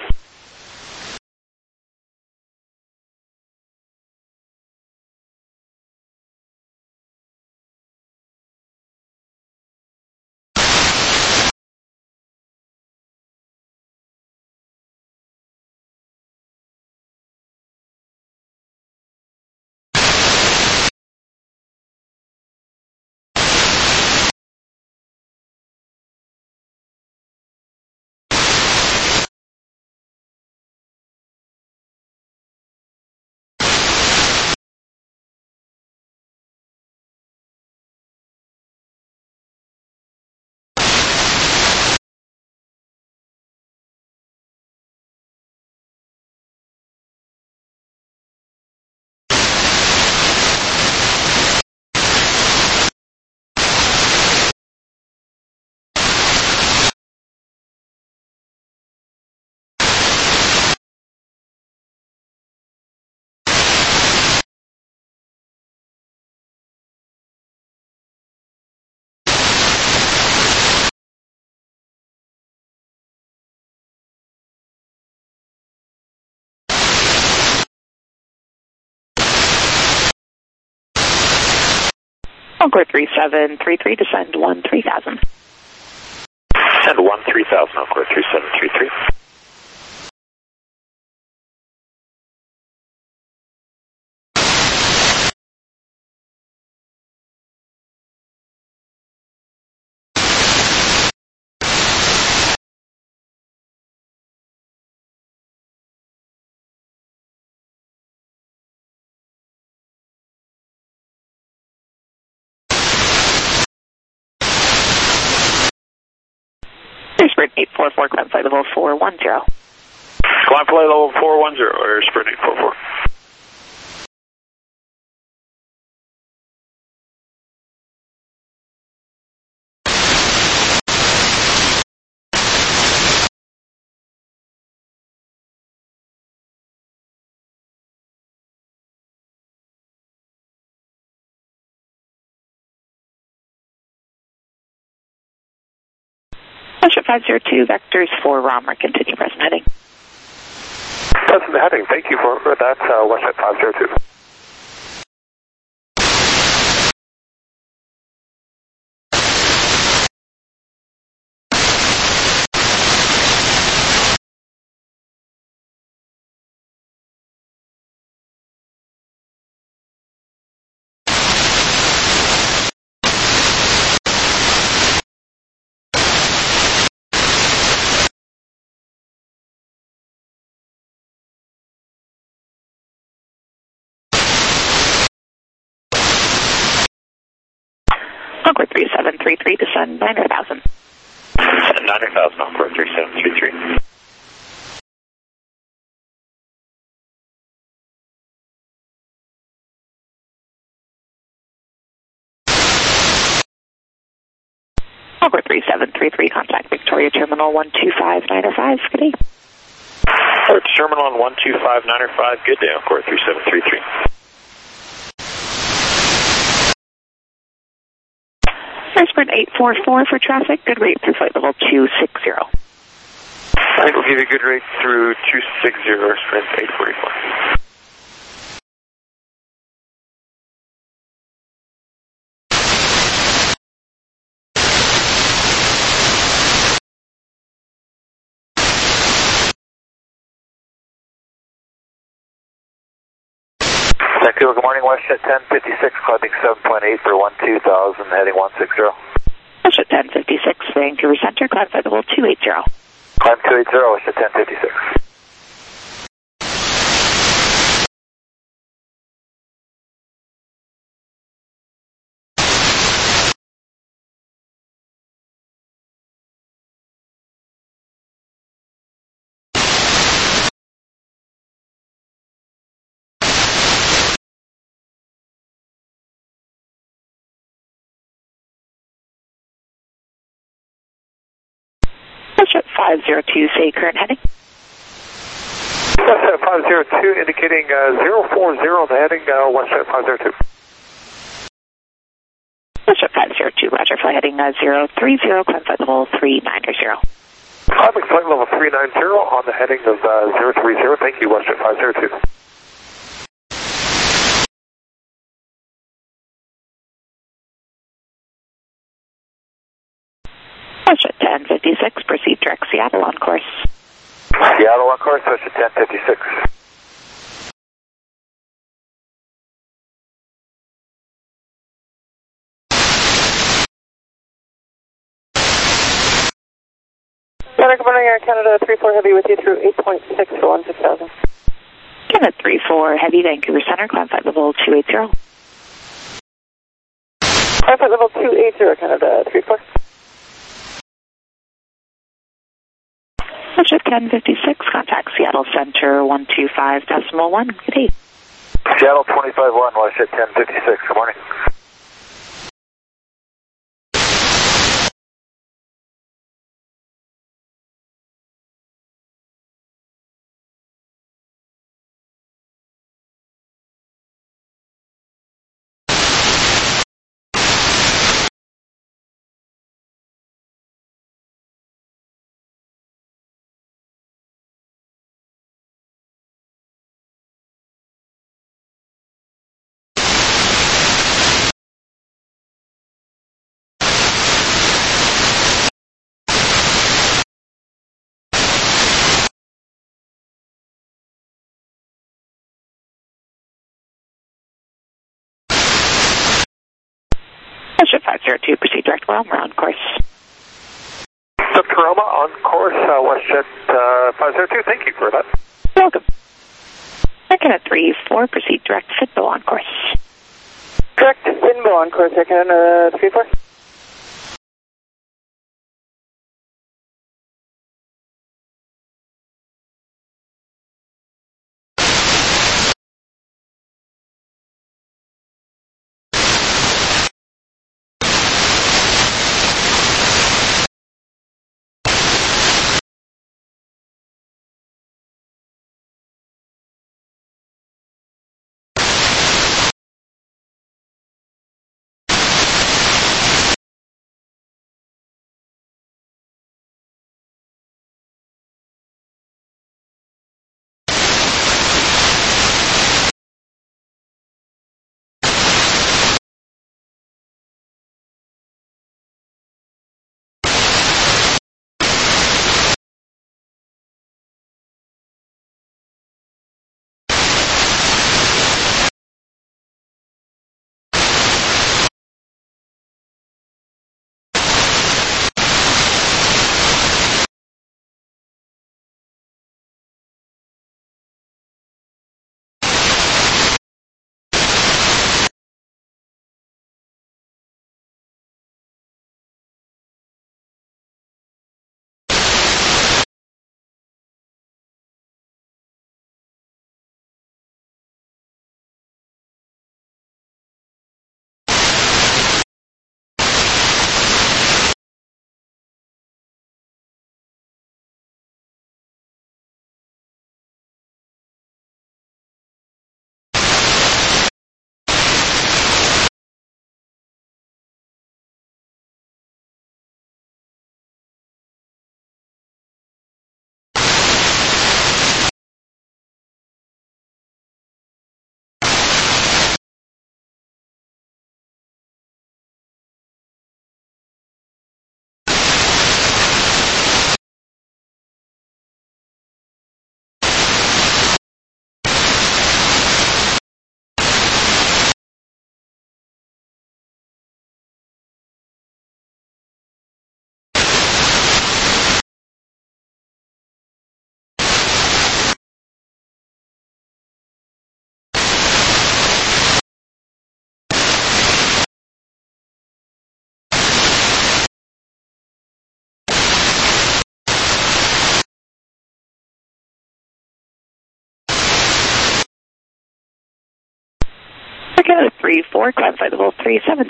Encore three seven three three, descend one three thousand. Descend one three thousand, Encore three seven three three. Airsprint eight four four, climb flight level four one zero. Climb flight level four one zero, Airsprint eight four four. WestJet five zero two, vectors for Rommer, continue present heading. Present heading, thank you for, for that, uh, WestJet five zero two. Encore three seven three three, descend nine thousand. Descend nine thousand, Encore three seven three three. Encore three seven three three, contact Victoria Terminal one two five nine five, good day. Port Terminal on one two five nine five, good day, Encore three seven three three. Airsprint eight four four for traffic, good rate through flight level two six zero. I think we'll give you a good rate through two six zero, Airsprint eight four four. Vancouver, good morning, WestJet ten fifty-six, climbing seven point eight for one two thousand, heading one six zero. WestJet ten fifty-six, Vancouver Center, climb flight level two eight zero. Climb two eight zero, WestJet ten fifty-six. WestJet five zero two, say current heading. Westjet five zero two indicating uh, zero four zero on the heading, uh, Westjet five zero two. Westjet five zero two, roger, flight heading uh, zero three zero, climb flight level three ninety. Climbing flight level three ninety on the heading of uh, zero three zero, thank you, Westjet five zero two. Westjet ten fifty-six, proceed direct Seattle on course. Seattle on course, Westjet ten fifty-six. Good morning, Air Canada three four Heavy with you through eight point six for one six thousand. Canada three four Heavy, Vancouver Center, climb flight level two eighty. Climb flight level two eighty, Canada three four. Westjet ten fifty-six, contact Seattle Center one two five decimal one. Good day. Seattle twenty-five one, Westjet ten fifty-six, good morning. Westjet five zero two, proceed direct Wilmer on course. Taroma on course, uh, Westjet uh, five zero two, thank you for that. Welcome. Canada three four, proceed direct Fitbo on course. Direct Finbo on course, Air Canada three four. Canada three four, climb flight level three seventy.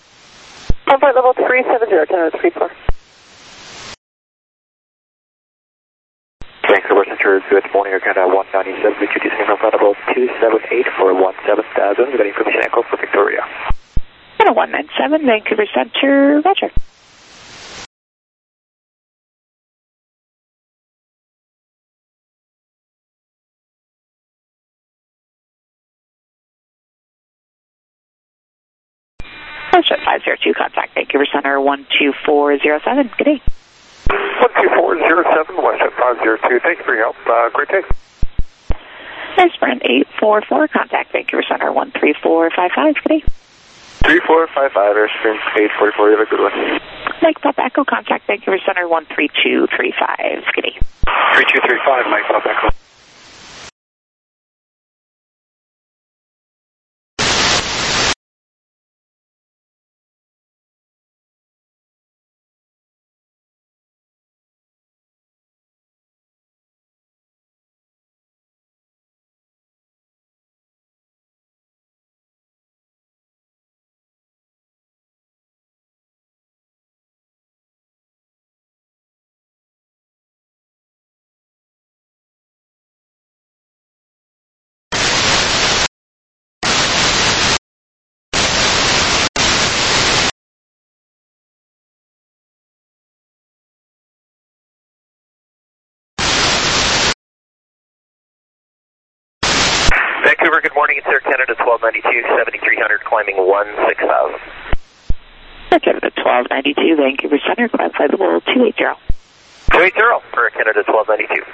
Climb flight level three seventy, Canada three four. Thanks for Westjet Center, good morning, Canada one ninety-seven, V Q T signal about two seven eight for one seven thousand, we've got information echo for Victoria. Canada one ninety-seven, Vancouver Center, roger. Roger, five zero two, contact Vancouver Center, one two four zero seven, good day. one two four zero seven, WestJet five zero two, thank you for your help, uh, great day. There's Brent eight four four, contact Vancouver Center, one three four five five, good day. three four five five, Airstream eight four four, you have a good one. Mike Pop Echo, contact Vancouver Center, one three two three five, good day. three two three five, Mike Pop Echo. Vancouver, good morning. It's Air Canada twelve ninety-two, seventy-three hundred, climbing one six thousand. Air Canada twelve ninety-two, Vancouver Center, climb flight level two eighty. two eighty for Air Canada twelve ninety-two.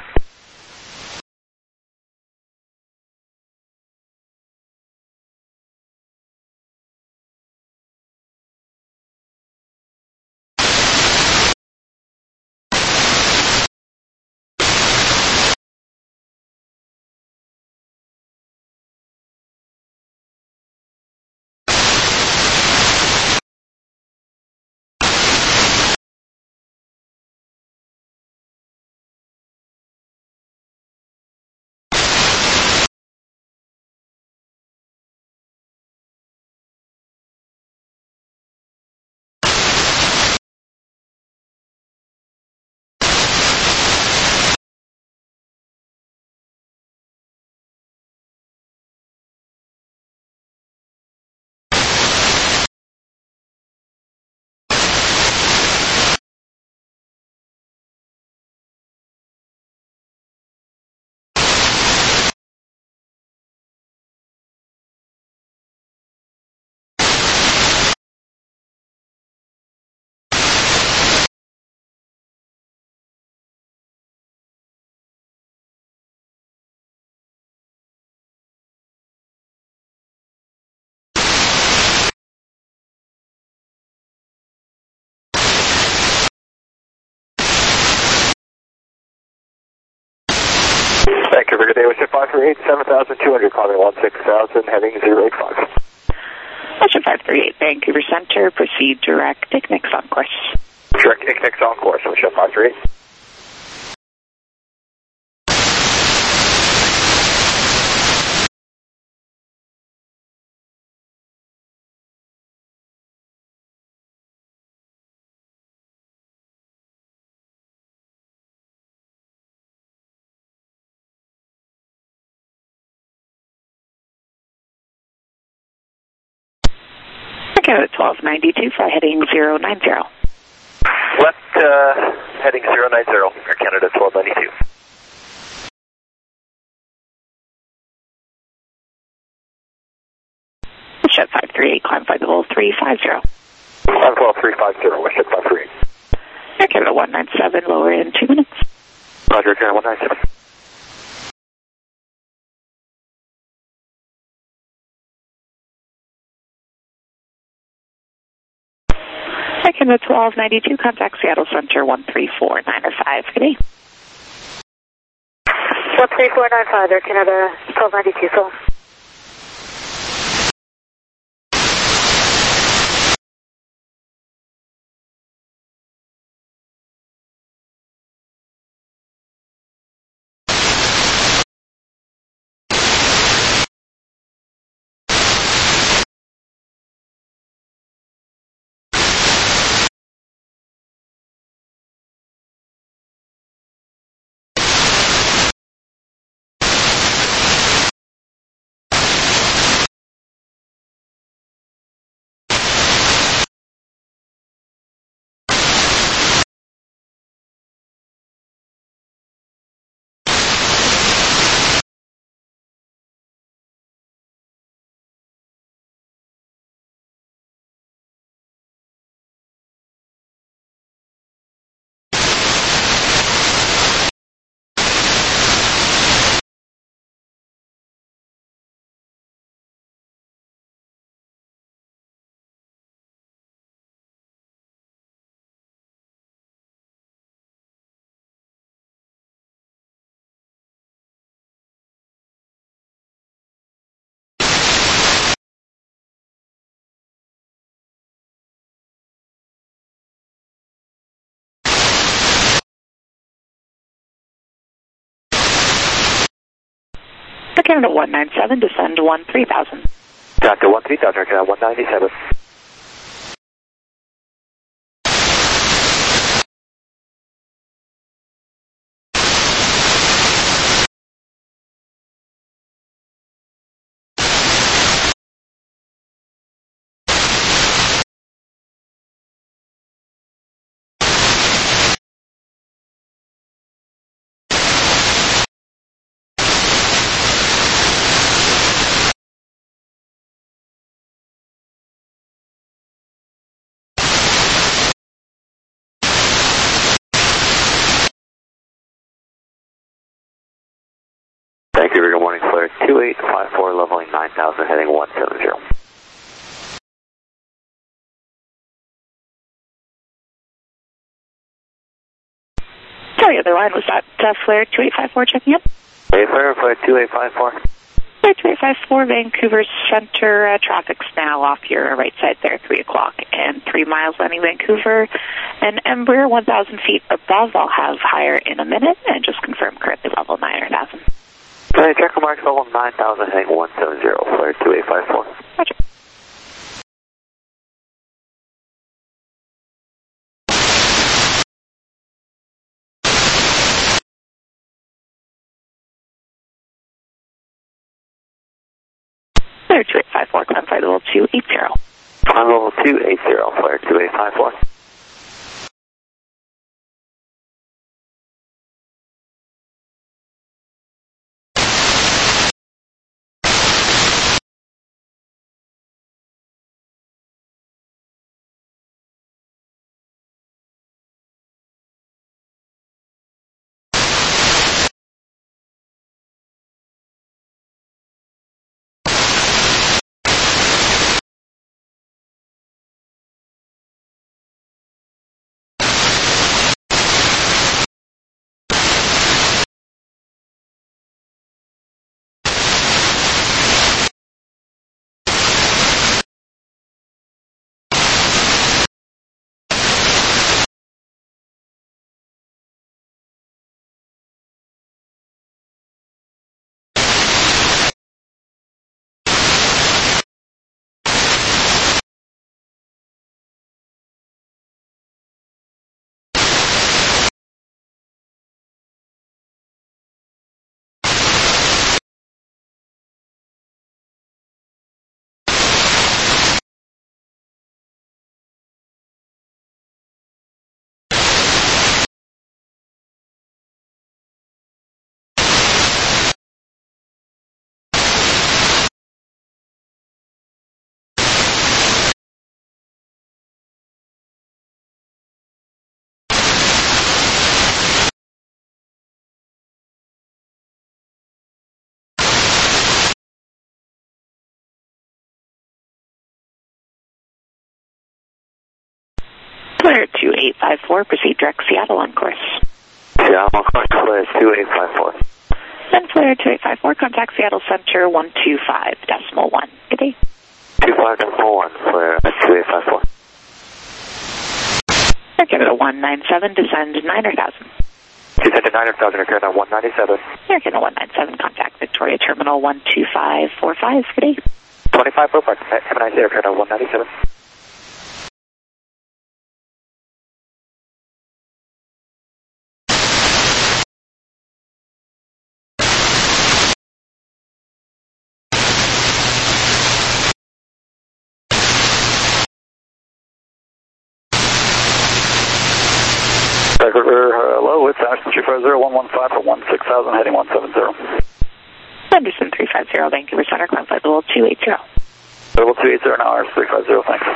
Vancouver, good day, WestJet five three eight, seven thousand two hundred, climbing one six thousand, heading zero eight five. WestJet five three eight, Vancouver Center, proceed direct, Ignix on course. Direct Ignix on course, WestJet five three eight. Canada twelve ninety-two, fly heading zero nine zero. Left, uh, heading zero nine zero, Air Canada twelve ninety-two. WestJet five three eight, climb flight level three five zero. Climb twelve three five zero, WestJet five three eight. Air Canada one nine seven, lower in two minutes. Roger, Air Canada one nine seven. Air Canada twelve ninety-two, contact Seattle Center, one three four nine five, good day. one three four nine five, Air Canada twelve ninety-two, full. Canada one nine seven, descend one three thousand. Doctor one three thousand, Canada one ninety-seven. Vancouver, good morning, Flare two eight five four, leveling nine thousand, heading one seven zero. Sorry, other line was that uh, Flare two eight five four checking in? Hey, Flare, Flare two eight five four. Flare two eight five four, Vancouver Center, uh, traffic's now off your right side there, three o'clock and three miles landing Vancouver. And Embraer one thousand feet above, I'll have higher in a minute, and just confirm currently level nine thousand. Hey, check marks level nine thousand, heading one seven zero, Flare two eight five four. Roger. Flare two eight five four, climb flight level two eight zero. Climb level two eight zero, Flare two eight five four. Flare two eight five four, proceed direct Seattle on course. Seattle on course, Flare two eight five four. Then Flare two eight five four, contact Seattle Center one two five decimal one. Good day. two five decimal one, Flare two eight five four. Air Canada one nine seven, descend nine thousand. Descend nine thousand, Air Canada one ninety-seven. Air Canada one nine seven, contact Victoria Terminal one two five four five. Good day. twenty-five four five, have a nice day, Air Canada one ninety-seven. Hello, it's Anderson three five zero, one one five for one six thousand, heading one seven zero. Anderson three five zero, Vancouver Center, climb flight level two eight zero. Level two eight zero now, Anderson three five zero, thanks.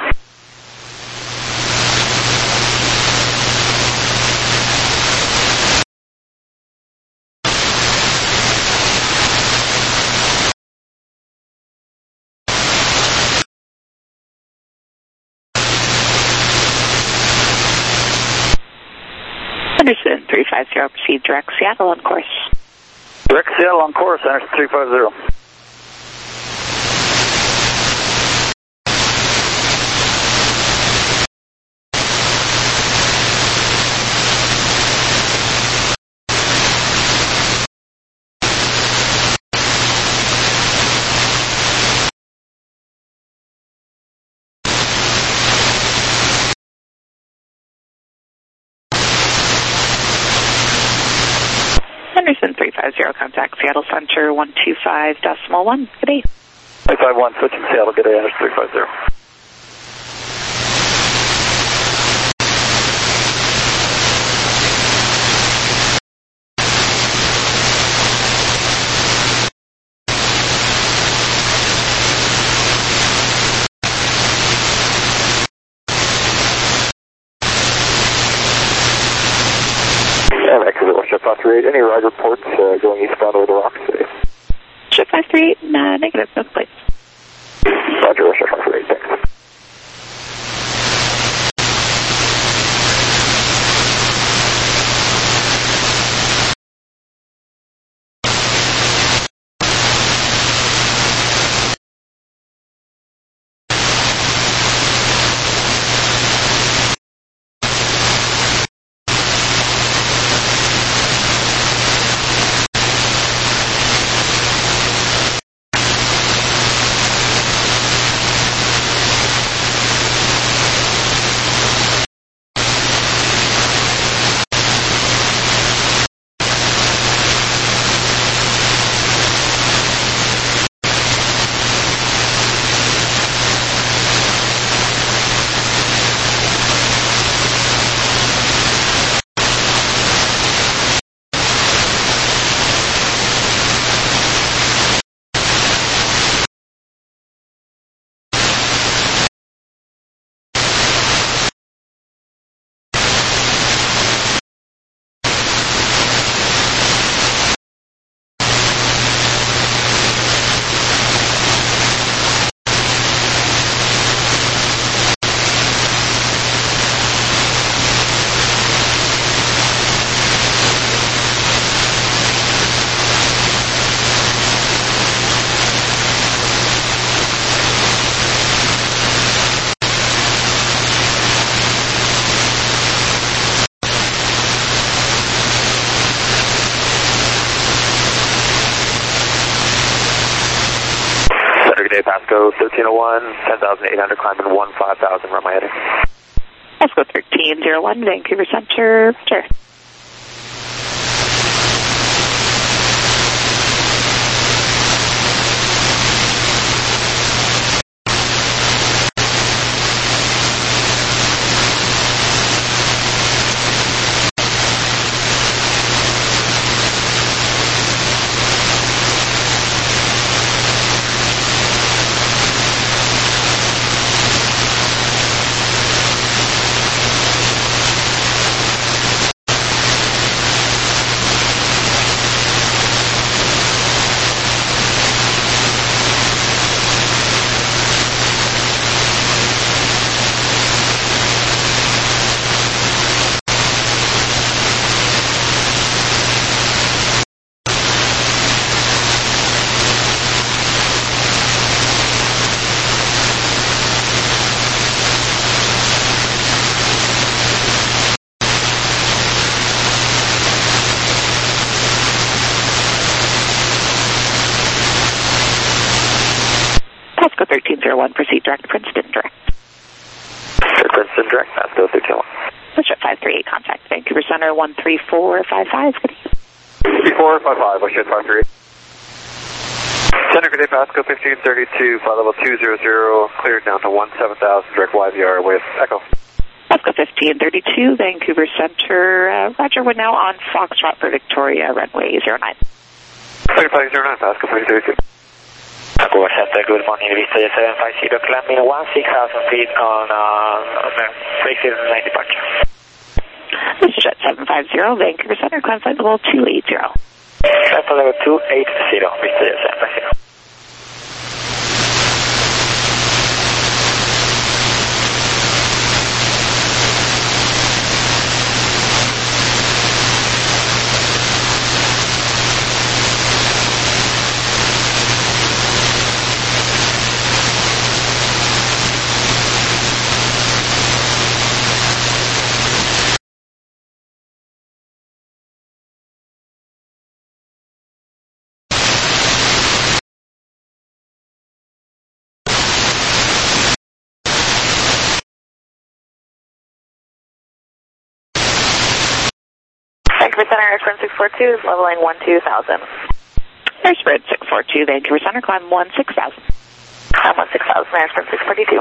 Anderson three five zero, proceed direct Seattle on course. Direct Seattle on course, Anderson three five zero. three five zero, contact Seattle Center one two five decimal one. Good day. three five one, switching Seattle, good day, Anders three five zero. five three eight, any ride reports uh, going eastbound over the rocks today? Ship five three eight, nah, negative, no complaints. Roger, Russia five three eight, thanks. Pasco thirteen oh one, ten thousand eight hundred, climbing one five thousand, run my heading. Pasco thirteen oh one, Vancouver Center, sure. Pasco thirteen oh one, proceed direct to Princeton, direct. Princeton, direct, Pasco thirteen oh one. Westjet five three eight, contact Vancouver Center one three four five five, good day. three four five five, Westjet five three eight. Center, good day, Pasco fifteen thirty-two, flight level two zero zero, cleared down to one seven thousand, direct Y V R with Echo. Pasco fifteen thirty-two, Vancouver Center, uh, Roger, we're now on Foxtrot for Victoria, runway zero nine. thirty-five zero nine, Pasco fifteen thirty-two. Vancouver Center, good morning, Vista seven five zero, climbing one six thousand feet on uh, Brexit nine departure. This is Jet seven five zero, Vancouver Center, climb flight level two eight zero. Climb flight level two eight zero, Vista seven five zero. Center, Airsprint six four two is leveling one two thousand. Airsprint six four two, Vancouver Center, climb one six thousand. Climb one six thousand, Airsprint six forty-two.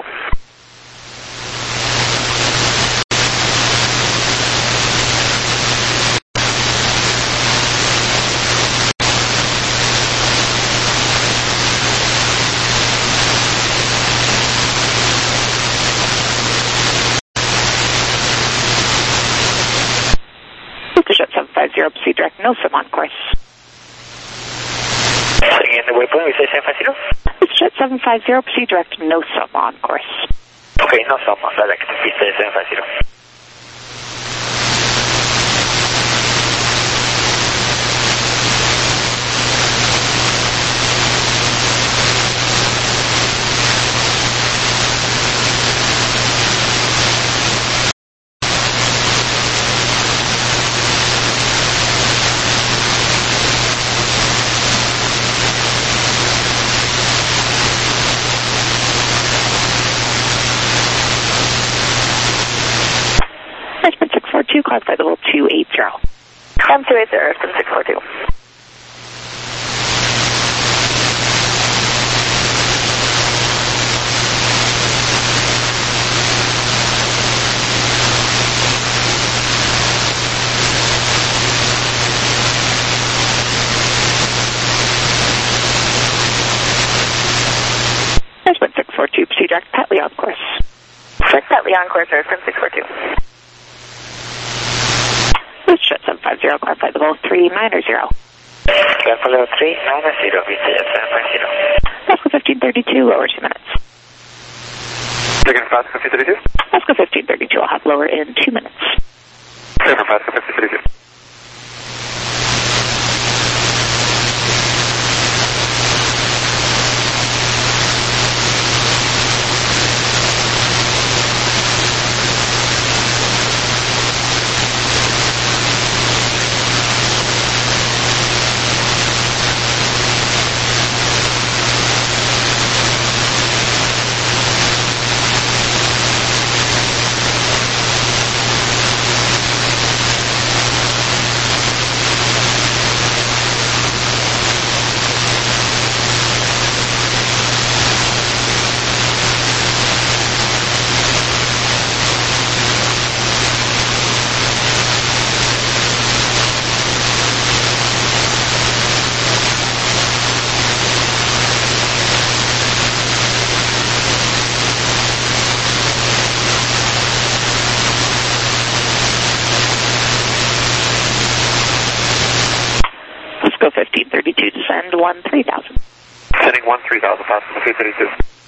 seven five zero, proceed direct, no sum on course. Setting in the waypoint, we say seven five zero? Jet seven five zero, proceed direct, no sum on course. Okay, no sum on direct, we say seven five zero. Climb flight level two eighty. Climb two eighty, Airsprint six four two. Airsprint six four two, proceed direct, Petley on course. Direct Petley on course, Airsprint six four two. Jet seven five zero, climb flight level three ninety. Climb flight level three ninety, we say seven five zero. Pasco fifteen thirty-two, lower two minutes. Taking Pasco fifteen thirty-two? Pasco fifteen thirty-two, I'll have lower in two minutes. Taking Pasco fifteen thirty-two. fifteen thirty-two, descend one three thousand. Sending one three thousand, Pasco fifteen thirty-two.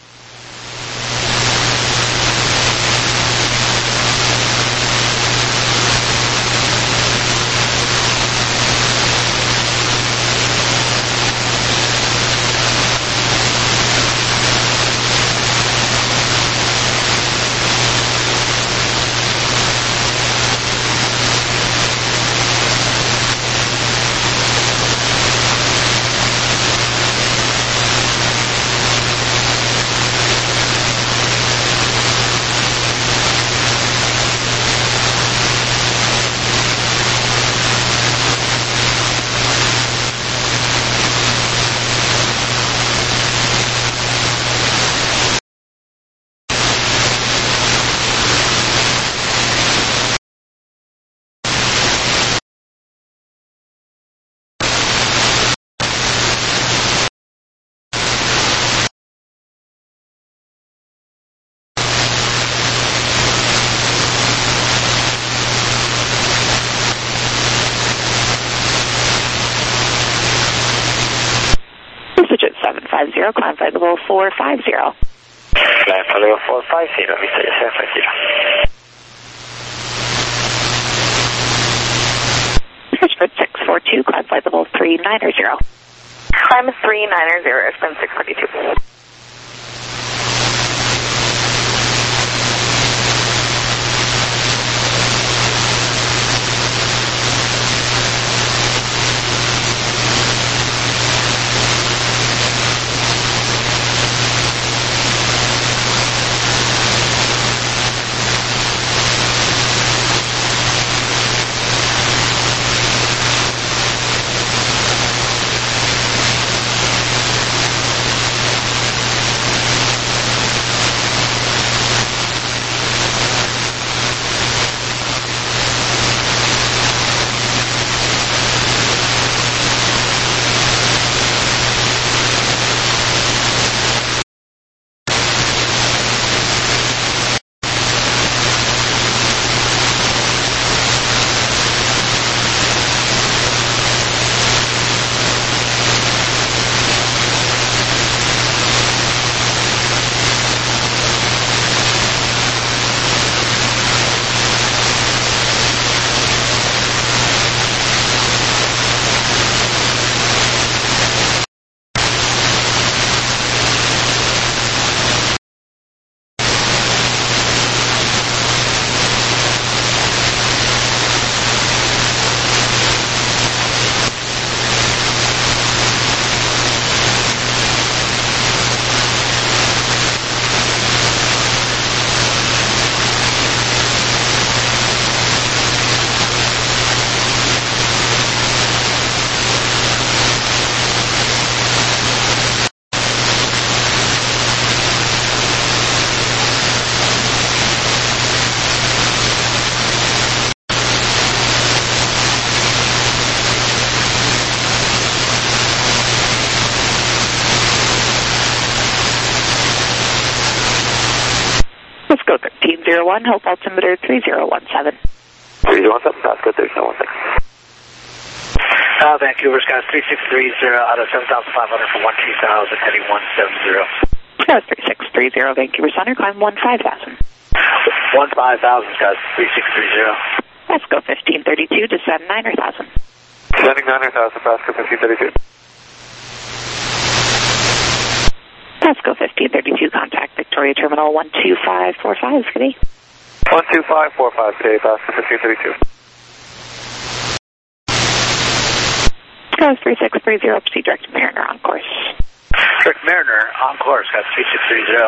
seven five zero, climb flight level four five zero. Climb flight level four five zero, we say seven five zero. Airsprint six four two, climb flight level three ninety. Climb three ninety, Airsprint six forty-two. zero one, Hope altimeter three zero one seven. three zero one seven, Pasco three zero one six. Uh, Vancouver, Scott three six three zero out of seven thousand five hundred for one two thousand, heading one seven zero. That was three six three zero, Vancouver Center, climb one five thousand. one five thousand, Scott three six three zero. Let's go fifteen thirty-two, descend niner thousand. Descending niner thousand, Pasco fifteen thirty-two. Let's go fifteen thirty-two, contact Victoria Terminal one two five four five, good day. one two five four five, good day, Pasco fifteen thirty-two. That was three six three zero, proceed direct to Mariner on course. Direct Mariner on course, Scott three six three zero.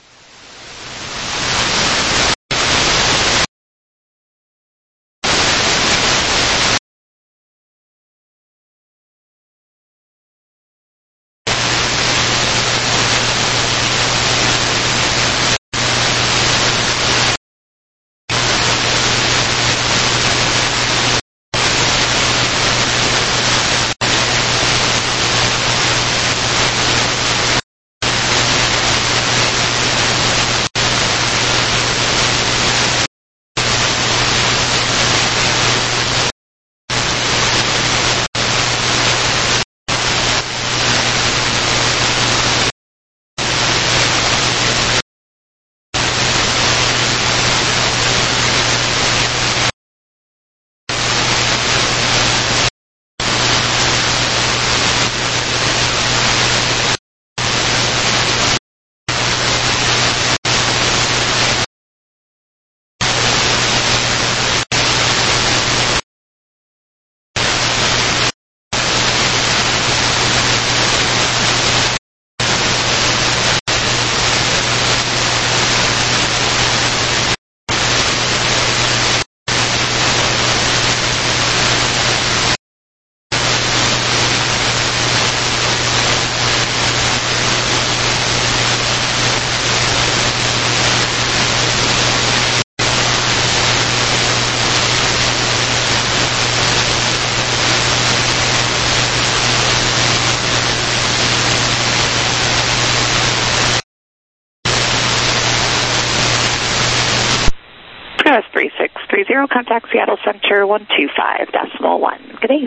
three six three zero, contact Seattle Center one two five decimal one. Good day.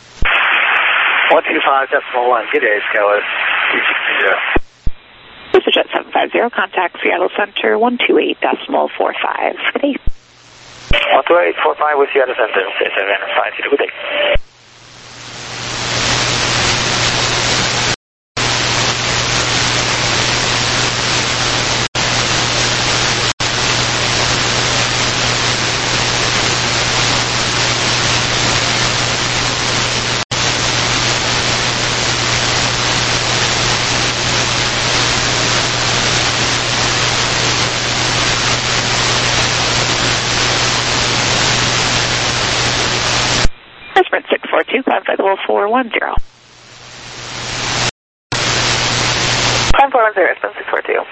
one two five decimal one, good day, Skyler three six three zero. This is Jet seven five zero, contact Seattle Center one two eight decimal four five. Good day. one two eight four five with Seattle Center, seven five zero, good day. Sprint six four two, climb flight level four one zero. Climb four one zero, Sprint six four two.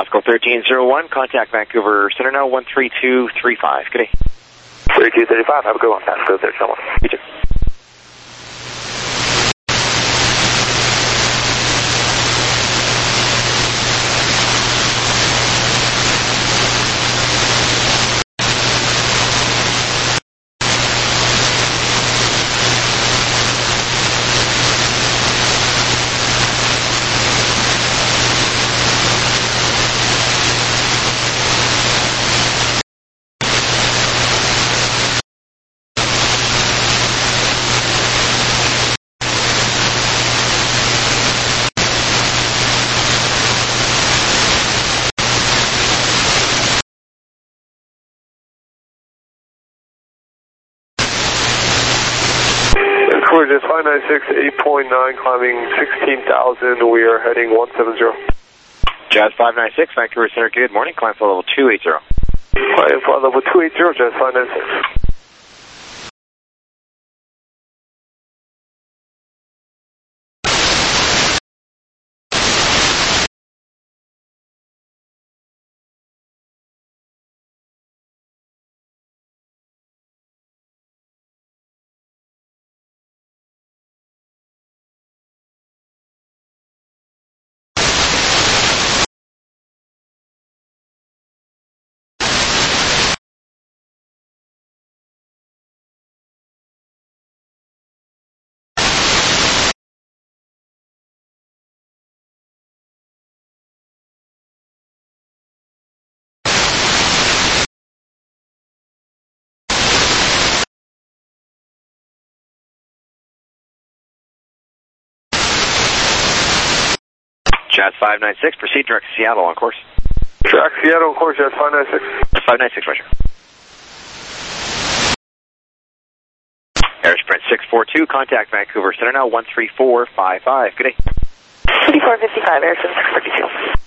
Pasco thirteen oh one, contact Vancouver Center now, one three two three five. Good day. thirty-two thirty-five, have a good one. Pasco thirteen oh one. You too. Vancouver Jazz five nine six, eight point nine, climbing sixteen thousand. We are heading one seven zero. Jazz five nine six, Vancouver Center, good morning. Climb flight level two eighty. Climb flight level two eighty, Jazz five nine six. Jazz five nine six, proceed direct to Seattle on course. Track Seattle on course, Jazz five nine six. five nine six, Roger. Air Sprint six four two, contact Vancouver Center now, one three four five five. Good day. fifty-four fifty-five, Air Sprint six forty-two.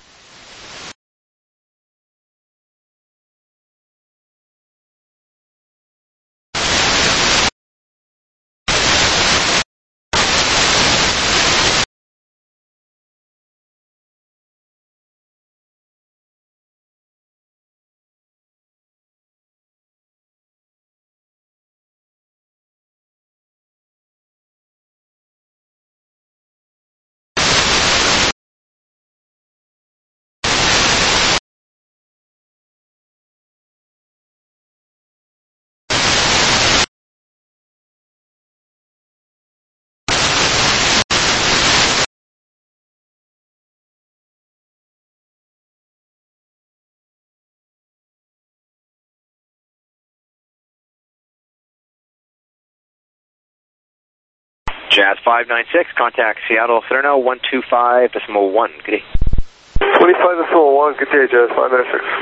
Jazz five nine six, contact Seattle Center now, one two five decimal one. Good day. twenty-five decimal one, good day, Jazz five nine six.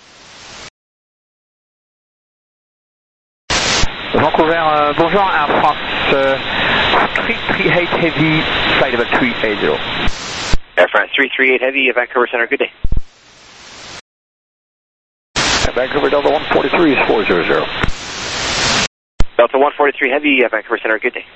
Vancouver, uh, bonjour, Air France uh, three three eight Heavy, flight level three eighty. Air France three three eight Heavy, Vancouver Center, good day. Vancouver Delta one forty-three is four zero zero. Delta one forty-three Heavy, Vancouver Center, good day.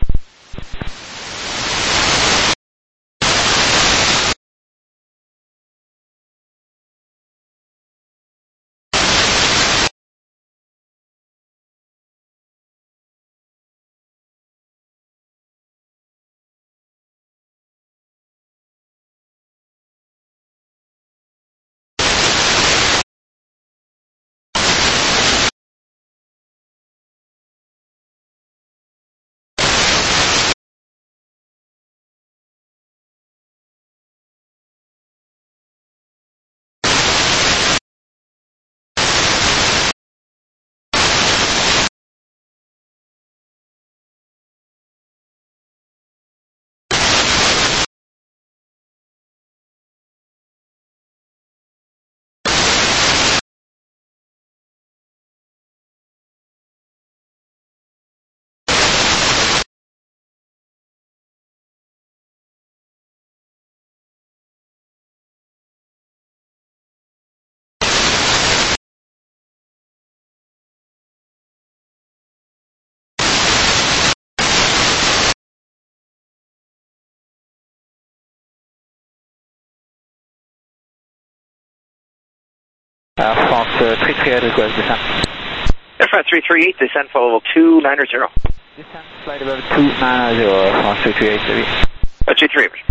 Air France uh, three three eight request descent. Air France three three eight, descend flight level two nine zero. Descent flight level two nine zero, Air France three three eight, heavy. Uh, two three eight.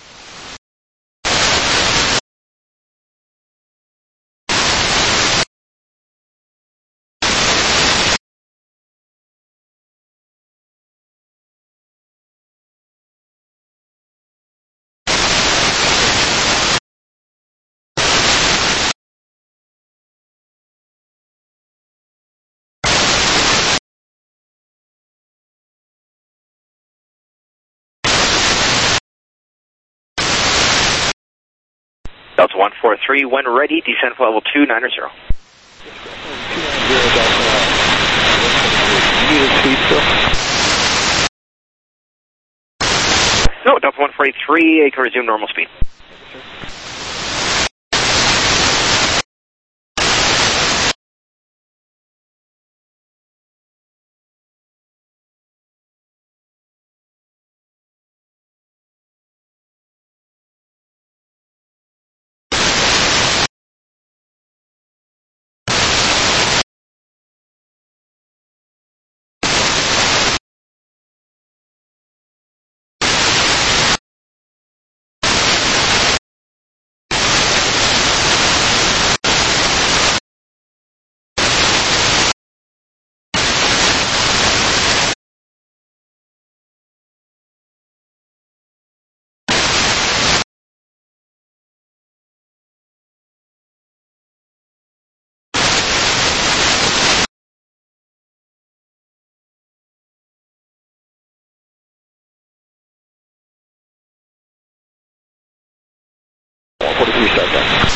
Delta one four three, when ready, descend flight level two nine zero. No, Delta one four three, you can resume normal speed. one forty-three start time.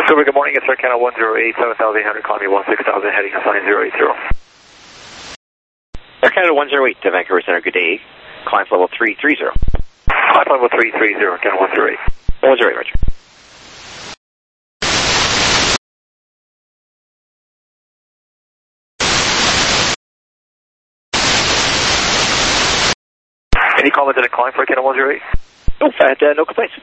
Silver, good morning. It's Air Canada one zero eight, seven thousand eight hundred, calling me one six thousand, heading assigned zero eight zero. Air Canada one zero eight to Vancouver Center, good day. Climb level three three zero. Climb level three three zero, Canada one zero eight. one zero eight, Roger. Any comment on a climb for Canada one zero eight? No, uh, no complaints.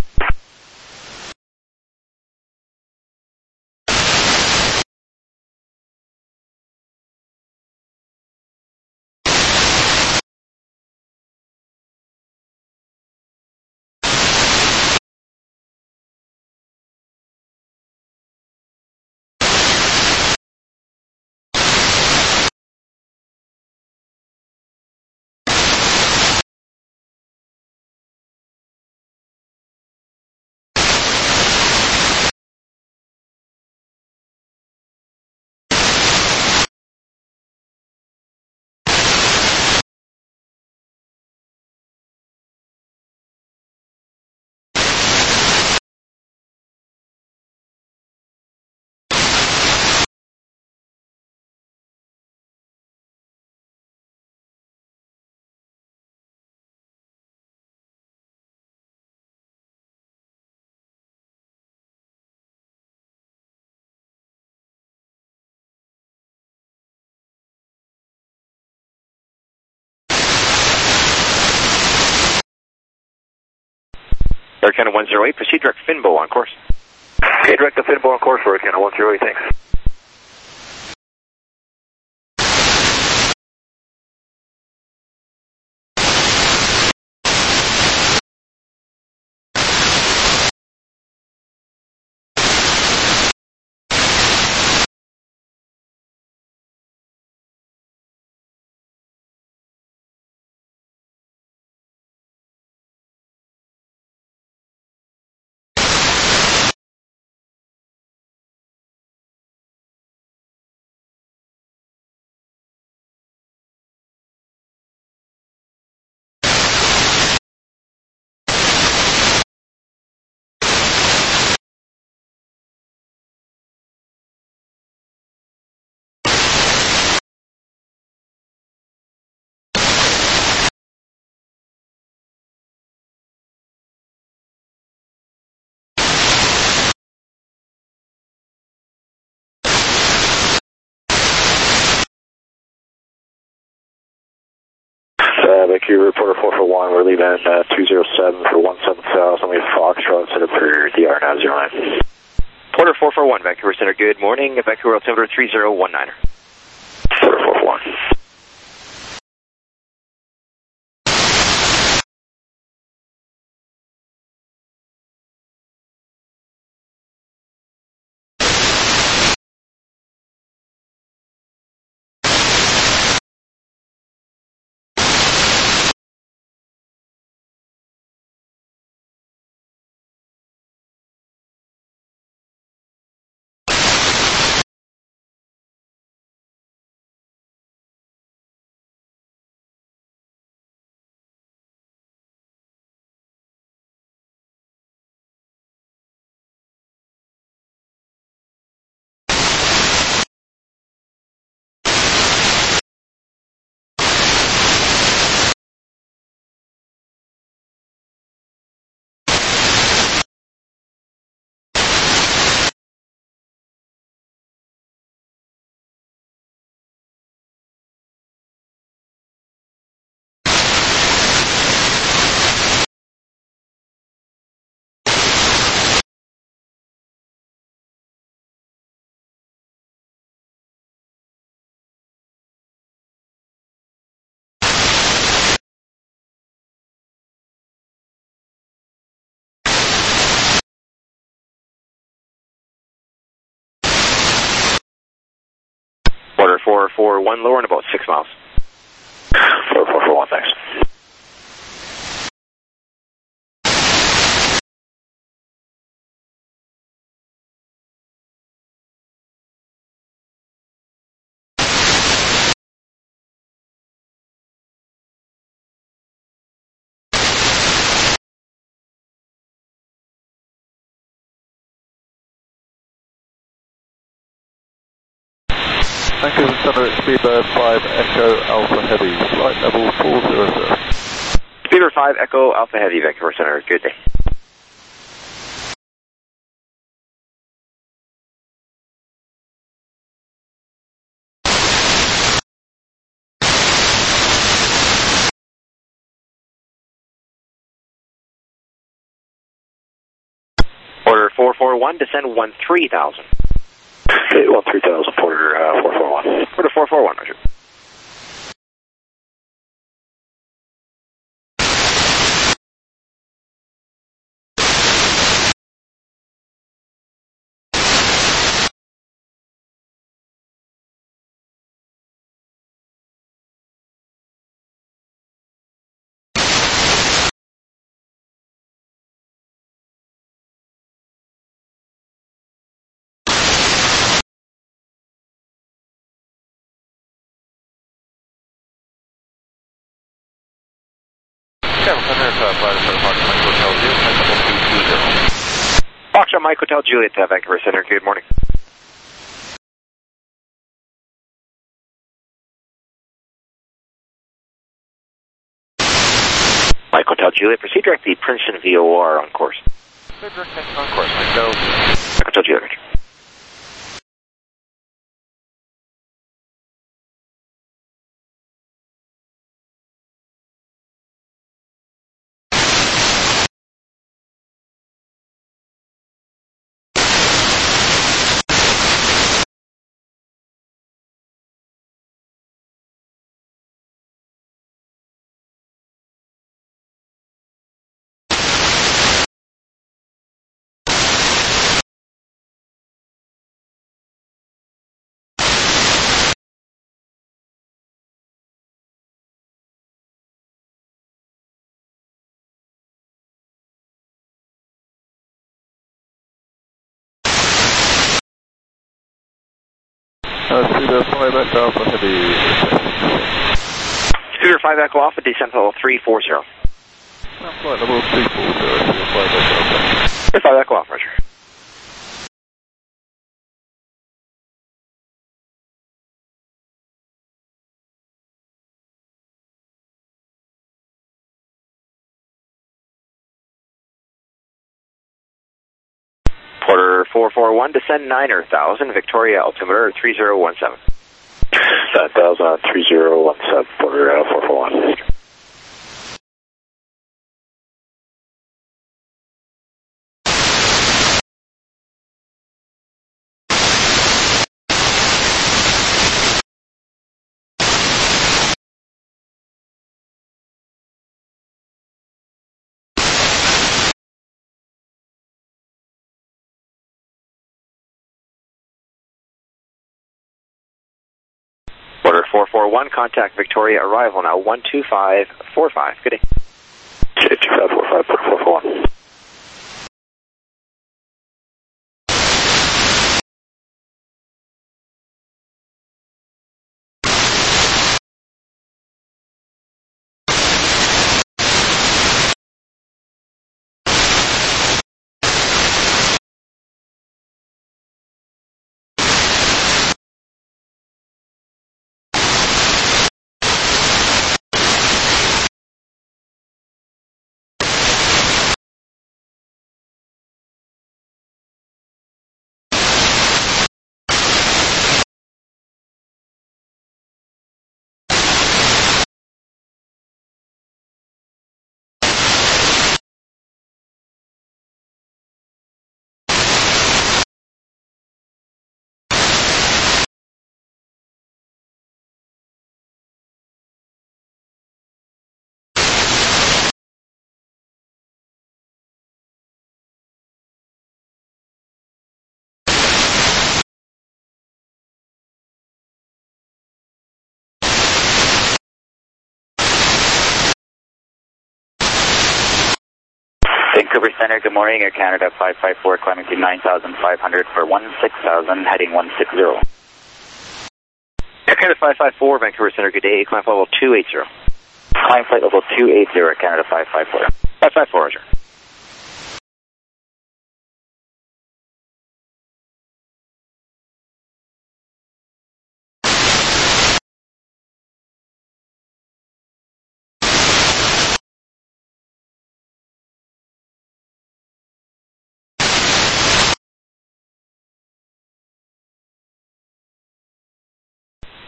Air Canada one zero eight, proceed direct Finbo on course. Okay, direct to Finbo on course for Air Canada one zero eight, thanks. Uh, Vancouver reporter four four one, we're leaving uh, two zero seven for one seven thousand. We have Foxtrot set up for D R now zero nine. Porter four four one, Vancouver Center, good morning. Vancouver altimeter three zero one nine. Porter four four one. Porter four four one, lower in about six miles. Porter four four one, thanks. Vancouver Center at Speedbird five Echo Alpha Heavy, flight level four zero zero. Speedbird five Echo Alpha Heavy, Vancouver Center, good day. Order four four one, descend one three thousand. Okay, one three thousand, Porter uh, four four one. Order four four one, Roger. Foxtrot Mike Hotel Juliet, uh, Vancouver Center, good morning. Mike Hotel Juliet, proceed directly Princeton V O R on course. Proceed directly on course, Mike Hotel. Mike Hotel Juliet, Roger. Uh, Speedbird five Echo Alpha Heavy. Speedbird five Echo Alpha, descent level three four zero. Uh, flight level three four zero, five Echo Alpha. Speedbird five Echo Alpha, Roger. Porter four four one, descend nine thousand, Victoria altimeter three zero one seven. nine thousand, three zero one seven, Porter uh, four four one. Order four four one, contact Victoria, arrival now one two five four five. Good day. Okay, two five four five, four four one. Vancouver Center, good morning, Air Canada five five four, climbing to nine thousand five hundred for one six thousand, heading one six zero. Air Canada five five four, Vancouver Center, good day, climb level two eighty. Climb flight level two eighty, Air Canada five five four. five five four, Roger.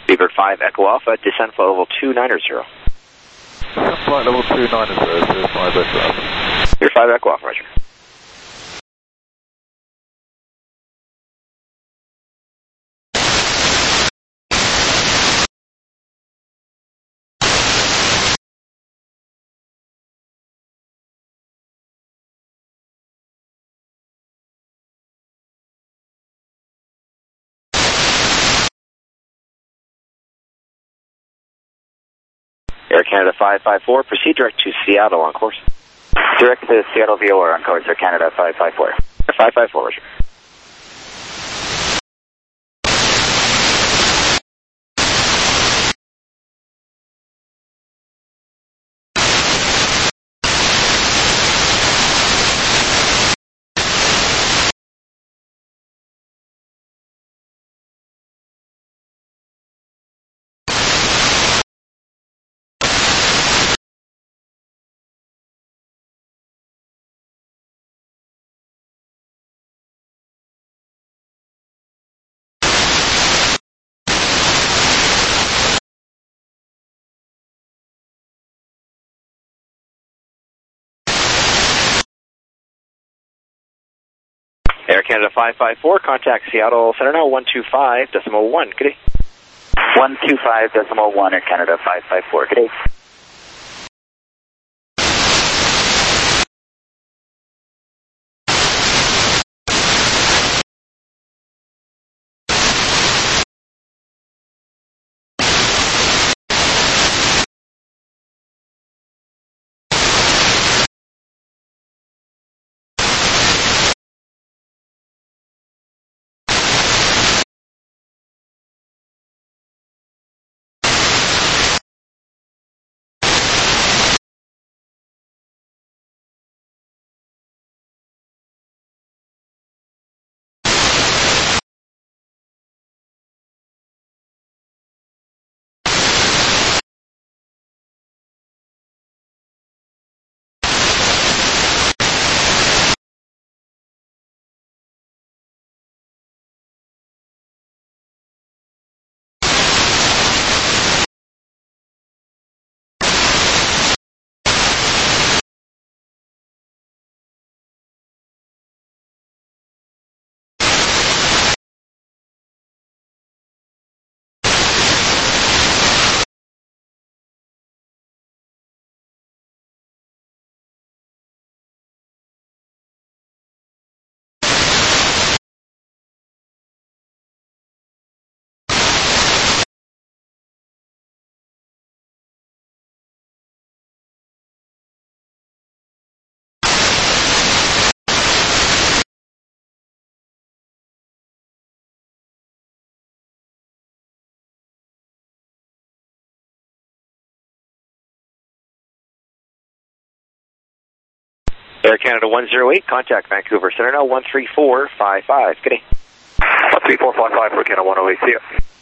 Beaver five Echo Alpha, descend flight level two nine zero. Descend flight level two nine zero, zero five Echo Alpha. Beaver five Echo Alpha, roger. Air Canada five five four, proceed direct to Seattle on course. Direct to Seattle V O R on course, Air Canada five five four. five five four, roger. Air Canada five five four, contact Seattle Center now, one two five decimal one, good day. one two five decimal one, Air Canada five five four, good day. Air Canada one zero eight, contact Vancouver Center now, one three four five five, good day. one three four five five for Canada one oh eight, see ya.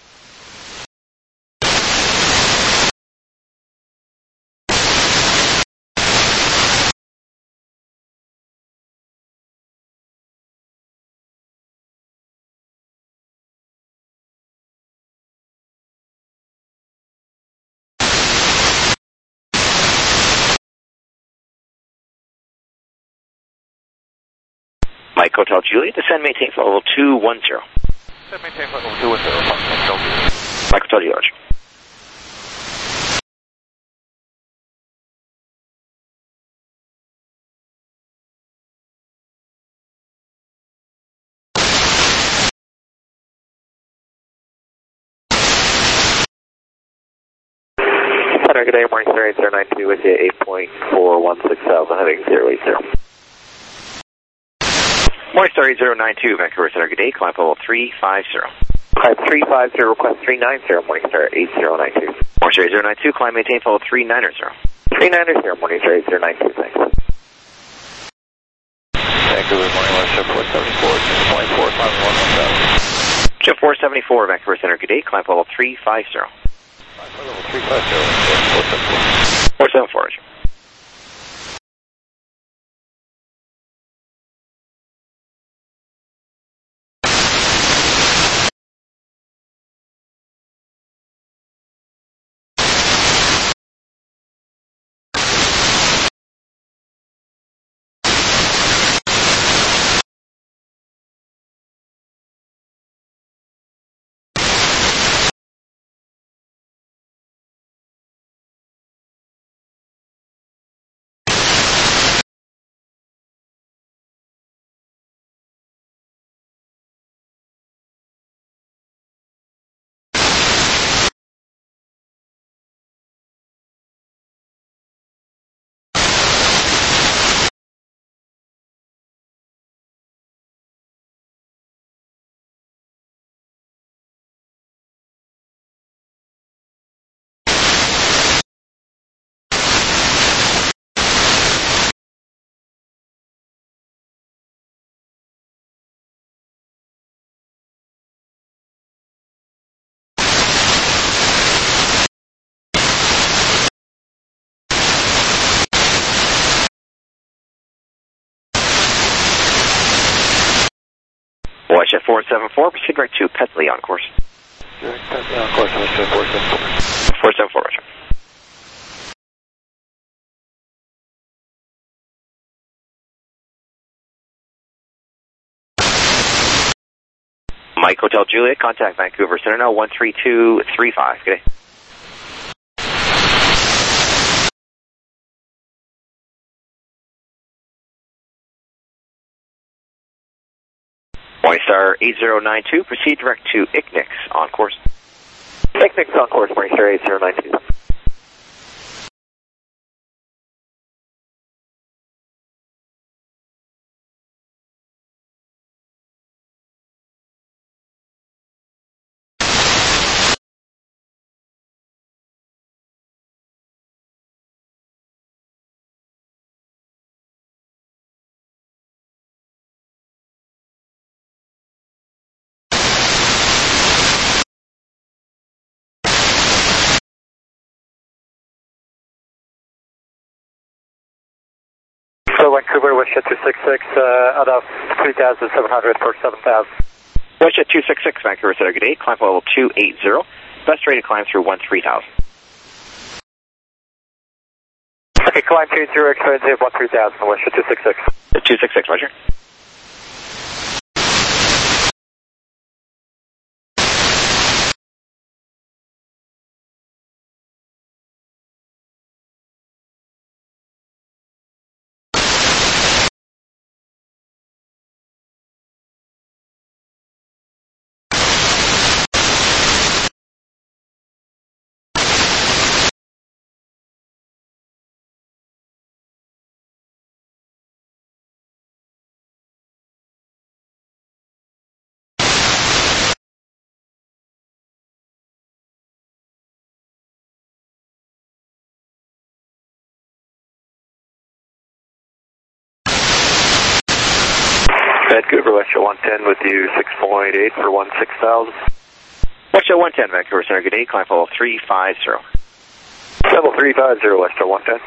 Mike Hotel Juliet, descend maintain flight level two one zero. Descend maintain flight level two one zero, Mike Hotel Juliet. Mike Hotel Juliet. Center, good day, morning star eight zero nine two with you, eight point four one six thousand, heading zero eight zero. Morning Star eight zero nine two, Vancouver Center, good day, climb level three five zero. Climb three five zero, request three nine zero, Morning Star eight zero nine two. Morning Star eight zero nine two, climb maintain level three nine zero. three nine zero, Morning Star eight zero nine two, thanks. Vancouver, morning, one ship four seventy-four, point four five one one thousand. Ship four seventy-four, Vancouver Center, good day, climb level three five zero. Climb level three five zero, four seventy-four. four seventy-four. Westjet four seven four, proceed direct to Petley on course. Direct Petley on course, Westjet four seven four. four seven four, Roger. Mike Hotel Juliet, contact Vancouver Center now one three two three five. Good day. Morningstar eight zero nine two, proceed direct to I C N I X on course. I C N I X on course, Morningstar eight zero nine two. So Vancouver, Westjet two six six, uh, out of three thousand seven hundred for seven thousand. Westjet two six six, Vancouver Center, good day. Climb level two eighty. Best rate to climb through one three thousand. Okay, climb two zero, expensive one three thousand, Westjet two six six. two six six, Roger. Vancouver, Westjet one ten with you six point eight for one six thousand. Westjet one ten, Vancouver Center, good day. Climb level three five zero. Level three five zero, Westjet one ten.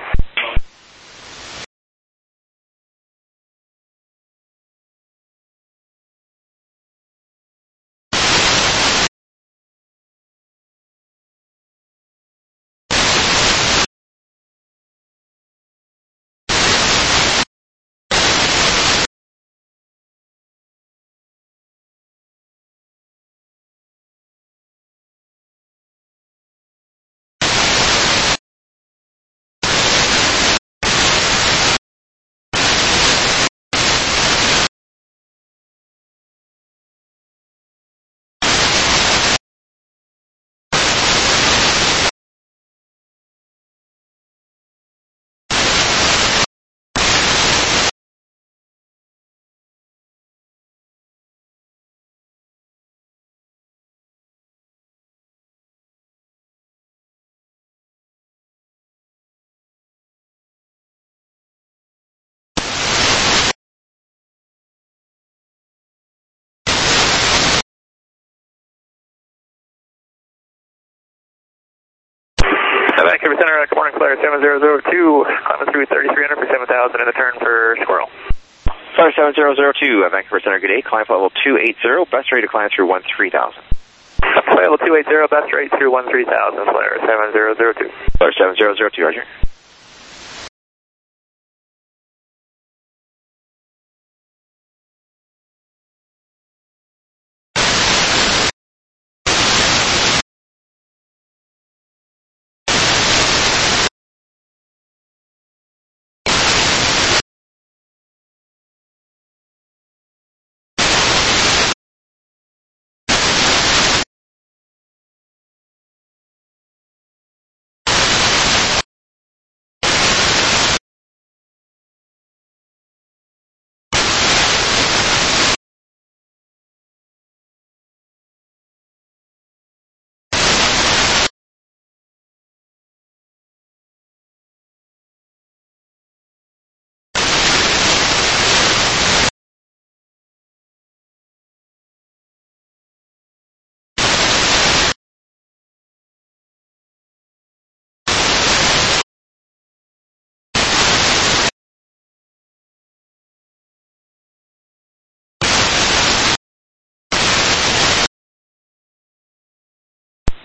Vancouver Center, good morning, Flyer seven zero zero two, climbing through thirty-three hundred for seven thousand in the turn for Squirrel. Flyer seven zero zero two, Vancouver Center, good day. Climb level two eighty, best rate to climb through one three thousand. Level two eighty, best rate through one three thousand, Flyer seven zero zero two. Flyer seven zero zero two, Roger.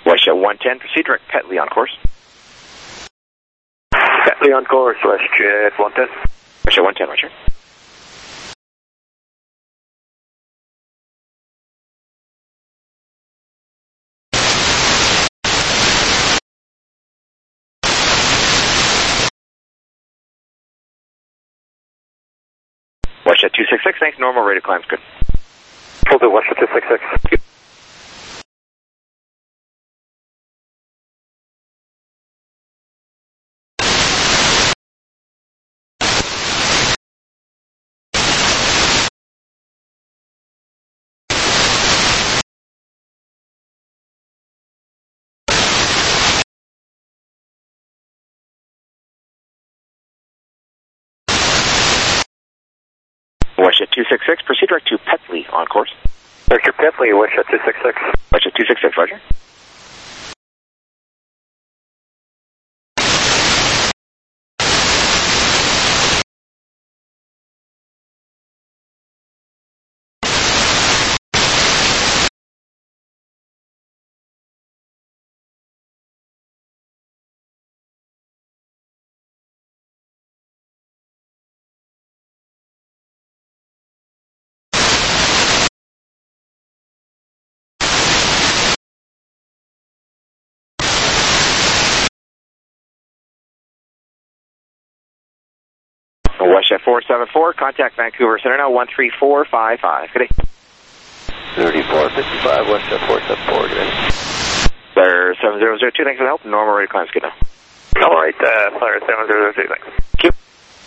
WestJet one ten, proceed direct Petley on course. Petley on course, WestJet one ten. WestJet one ten, Roger. WestJet two six six, thanks, normal rate of climb's good. Full do, WestJet two six six. WestJet two six six, proceed direct to Petley on course. Victor Petley, WestJet two six six. WestJet two six six, Roger. WestJet four seven four, contact Vancouver Center now one three four five five. Good day. thirty-four fifty-five, WestJet four seven four, good day. Flyer seven zero zero two, thanks for the help. Normal rate of climb's good now. All right, uh, Flyer seven zero zero two, thanks. Thank you.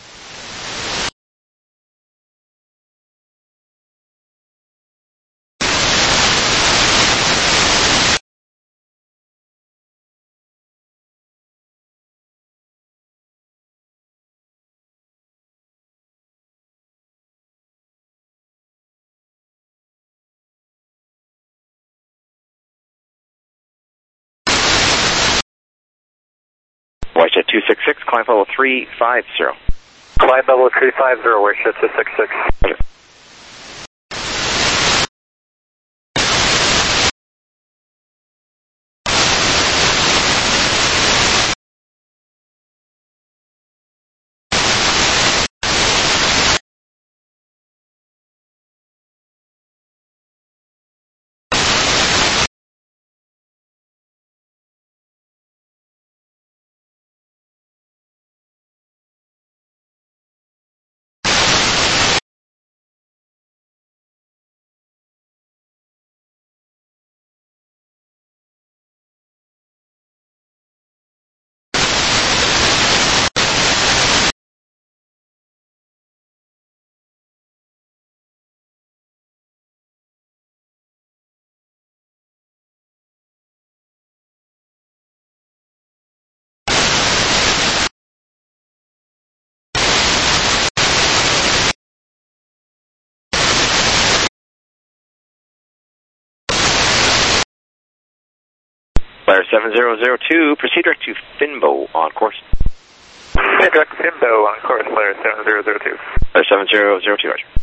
WestJet two six six, climb level three five zero. Climb level three five zero, WestJet two six six. Okay. Flyer seven zero zero two, proceed direct to Finbo on course. Proceed direct to Finbo on course, Flyer seven zero zero two. Flyer seven zero zero two, Roger.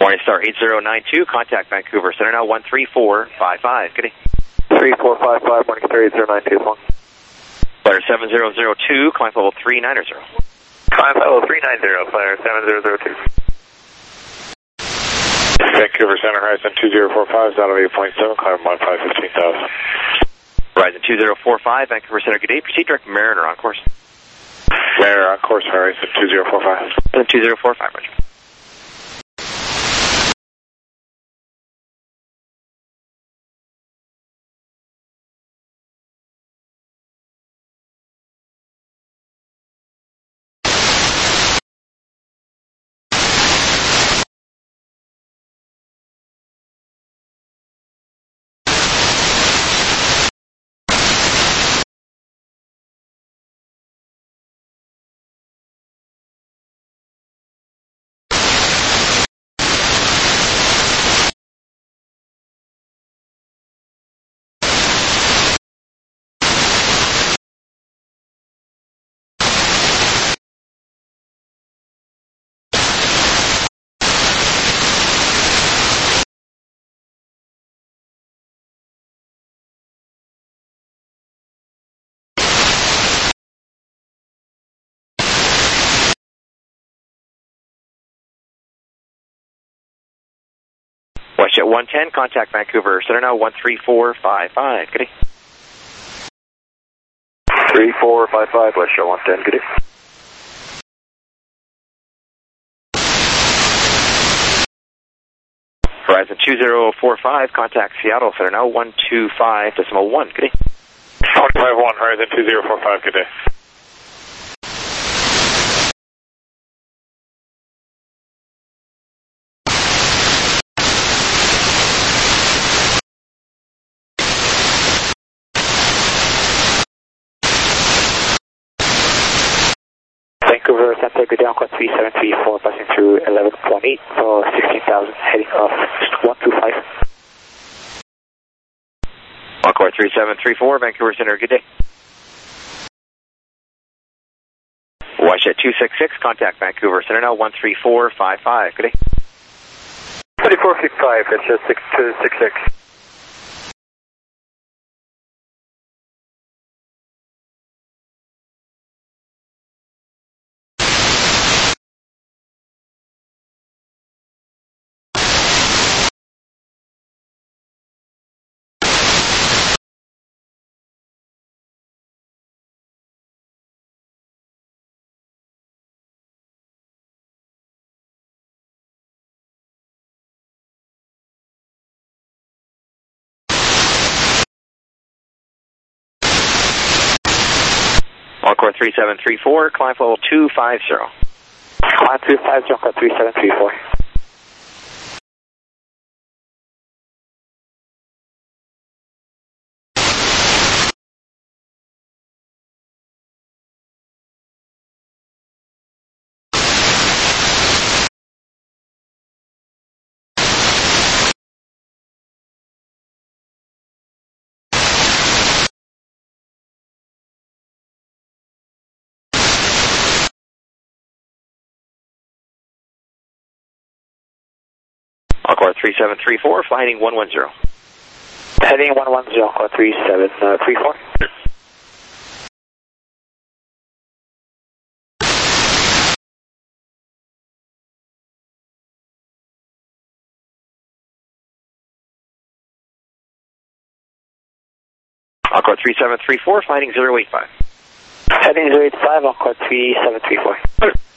Morningstar eight zero nine two, contact Vancouver Center now one three four five five. Good day. three four five five, Morningstar eight zero nine two, long. Flyer seven zero zero two, climb level three nine zero. Climb level three nine zero, Flyer seven zero zero two. Vancouver Center, Horizon two zero four five, out of eight point seven, climb one five fifteen thousand. Horizon two zero four five, Vancouver Center, good day. Proceed direct Mariner on course. Mariner on course, Horizon two zero four five. two zero four five, Roger. WestJet one ten, contact Vancouver Center now one three four five five. Good day. three four five five, WestJet one ten, good day. Horizon two zero four five, contact Seattle Center now one two five decimal one. Good day. one five one, Horizon two zero four five, good day. Vancouver Center, good day, Encore three seven three four, passing through eleven point eight for sixteen thousand, heading off one two five. Encore three seven three four, Vancouver Center, good day. WestJet two six six, contact Vancouver Center now one three four five five. Good day. twenty-four fifty-five, it's just six two six six. Encore three seven three four, climb level two five zero. Climb two five zero, Encore three seven three four. Encore three seven three four, fly heading one one zero. Heading one one zero, Encore three seven three four. Encore three seven three four, fly heading zero eight five. Heading zero eight five, Encore three seven three four.